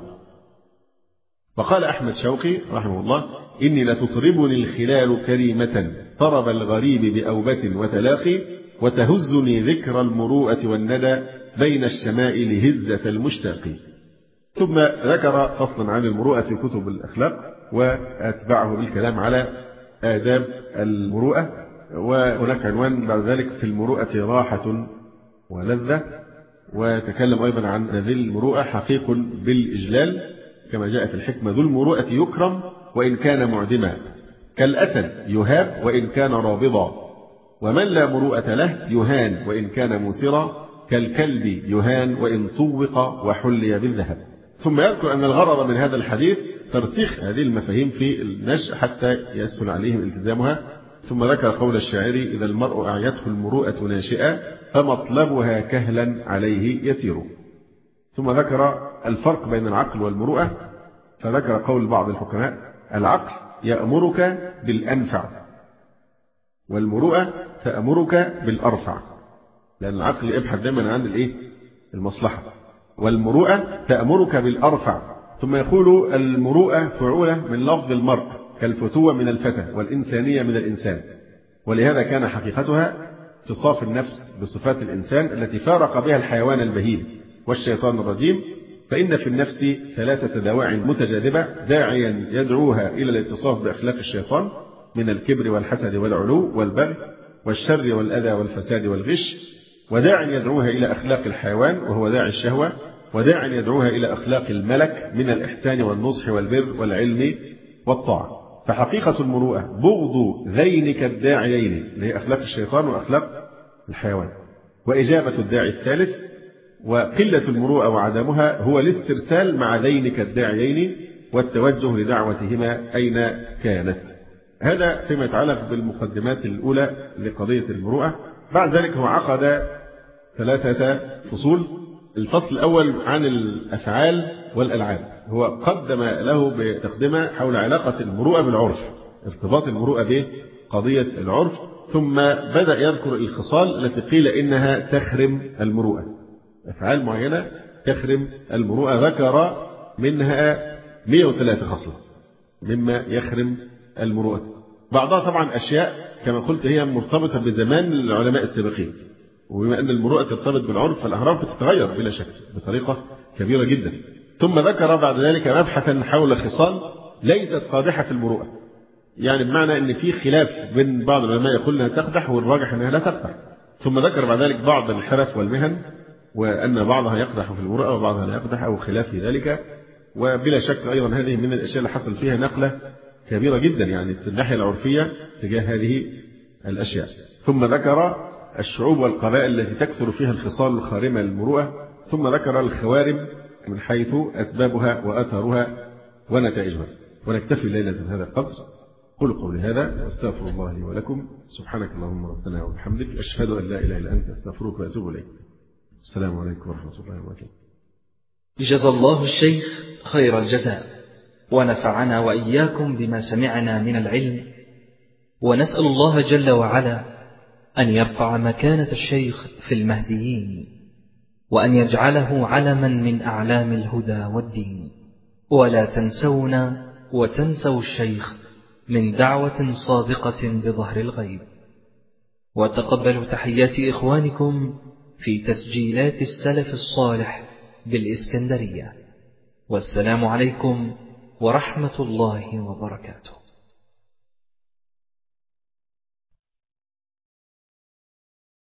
وقال أحمد شوقي رحمه الله: إني لتطربني الخلال كريمة، طرب الغريب بأوبة وتلاقي، وتهزني ذكر المروءة والندى بين الشمائل هزة المشتاق. ثم ذكر فصلا عن المروءة في كتب الأخلاق، وأتبعه بالكلام على آداب المروءة. وهناك عنوان بعد ذلك: في المروءة راحة ولذة. وتكلم أيضا عن ذي المروءة حقيق بالإجلال، كما جاء في الحكمة: ذو المروءة يكرم وإن كان معدما، كالأسد يهاب وإن كان رابضا، ومن لا مروءة له يهان وإن كان موسرا، كالكلب يهان وإن طوق وحلي بالذهب. ثم يذكر أن الغرض من هذا الحديث ترسيخ هذه المفاهيم في النشء حتى يسهل عليهم التزامها. ثم ذكر قول الشاعر: إذا المرء أعيته المروءة ناشئة، فمطلبها كهلا عليه يسير. ثم ذكر الفرق بين العقل والمروءة، فذكر قول بعض الحكماء: العقل يأمرك بالأنفع، والمروءة تأمرك بالأرفع، لأن العقل يبحث دائما عن الإيه؟ المصلحة، والمروءة تأمرك بالأرفع. ثم يقول: المروءة فعولة من لفظ المرء، كالفتوة من الفتى، والإنسانية من الإنسان، ولهذا كان حقيقتها اتصاف النفس بصفات الإنسان التي فارق بها الحيوان البهيم والشيطان الرجيم. فإن في النفس ثلاثة دواعي متجاذبة، داعيا يدعوها إلى الاتصاف بأخلاق الشيطان من الكبر والحسد والعلو والبغي والشر والأذى والفساد والغش، وداعي يدعوها إلى أخلاق الحيوان وهو داعي الشهوة، وداعي يدعوها إلى أخلاق الملك من الإحسان والنصح والبر والعلم والطاعة. فحقيقة المروءة بغض ذينك الداعيين، اللي هي أخلاق الشيطان وأخلاق الحيوان، وإجابة الداعي الثالث. وقلة المروءة وعدمها هو الاسترسال مع ذينك الداعيين والتوجه لدعوتهما أين كانت. هذا فيما يتعلق بالمقدمات الأولى لقضية المروءة. بعد ذلك هو عقد ثلاثة فصول. الفصل الأول عن الأفعال والألعاب، هو قدم له بتقدمة حول علاقة المروءة بالعرف، ارتباط المروءة بقضية العرف، ثم بدأ يذكر الخصال التي قيل إنها تخرم المروءة، أفعال معينة تخرم المروءة، ذكر منها مئة وثلاثة خصلة مما يخرم المروءة. بعضها طبعا أشياء كما قلت هي مرتبطة بزمان العلماء السابقين، وبما أن المروءة ترتبط بالعرف فالأعراف بتتغير بلا شك بطريقة كبيرة جدا. ثم ذكر بعد ذلك مبحثا حول خصال ليست قادحة في المروءة، يعني بمعنى أن في خلاف بين بعض العلماء يقول أنها تقدح والراجح أنها لا تقدح. ثم ذكر بعد ذلك بعض الحرف والمهن وأن بعضها يقدح في المروءة وبعضها لا يقدح أو خلاف ذلك. وبلا شك أيضا هذه من الأشياء اللي حصل فيها نقلة كبيرة جدا يعني في الناحية العرفية تجاه هذه الأشياء. ثم ذكر الشعوب والقبائل التي تكثر فيها الخصال الخارمة للمروءة. ثم ذكر الخوارم من حيث أسبابها وأثرها ونتائجها. ونكتفي الليلة بهذا القدر. قل قولي هذا واستغفر الله لي ولكم. سبحانك اللهم ربنا وبحمدك، أشهد أن لا إله إلا أنت، أستغفرك وأتوب إليك. السلام عليكم ورحمة الله وبركاته. جزا الله الشيخ خير الجزاء، ونفعنا وإياكم بما سمعنا من العلم، ونسأل الله جل وعلا أن يرفع مكانة الشيخ في المهديين، وأن يجعله علما من أعلام الهدى والدين. ولا تنسونا وتنسوا الشيخ من دعوة صادقة بظهر الغيب. وتقبلوا تحيات إخوانكم في تسجيلات السلف الصالح بالإسكندرية. والسلام عليكم ورحمة الله وبركاته.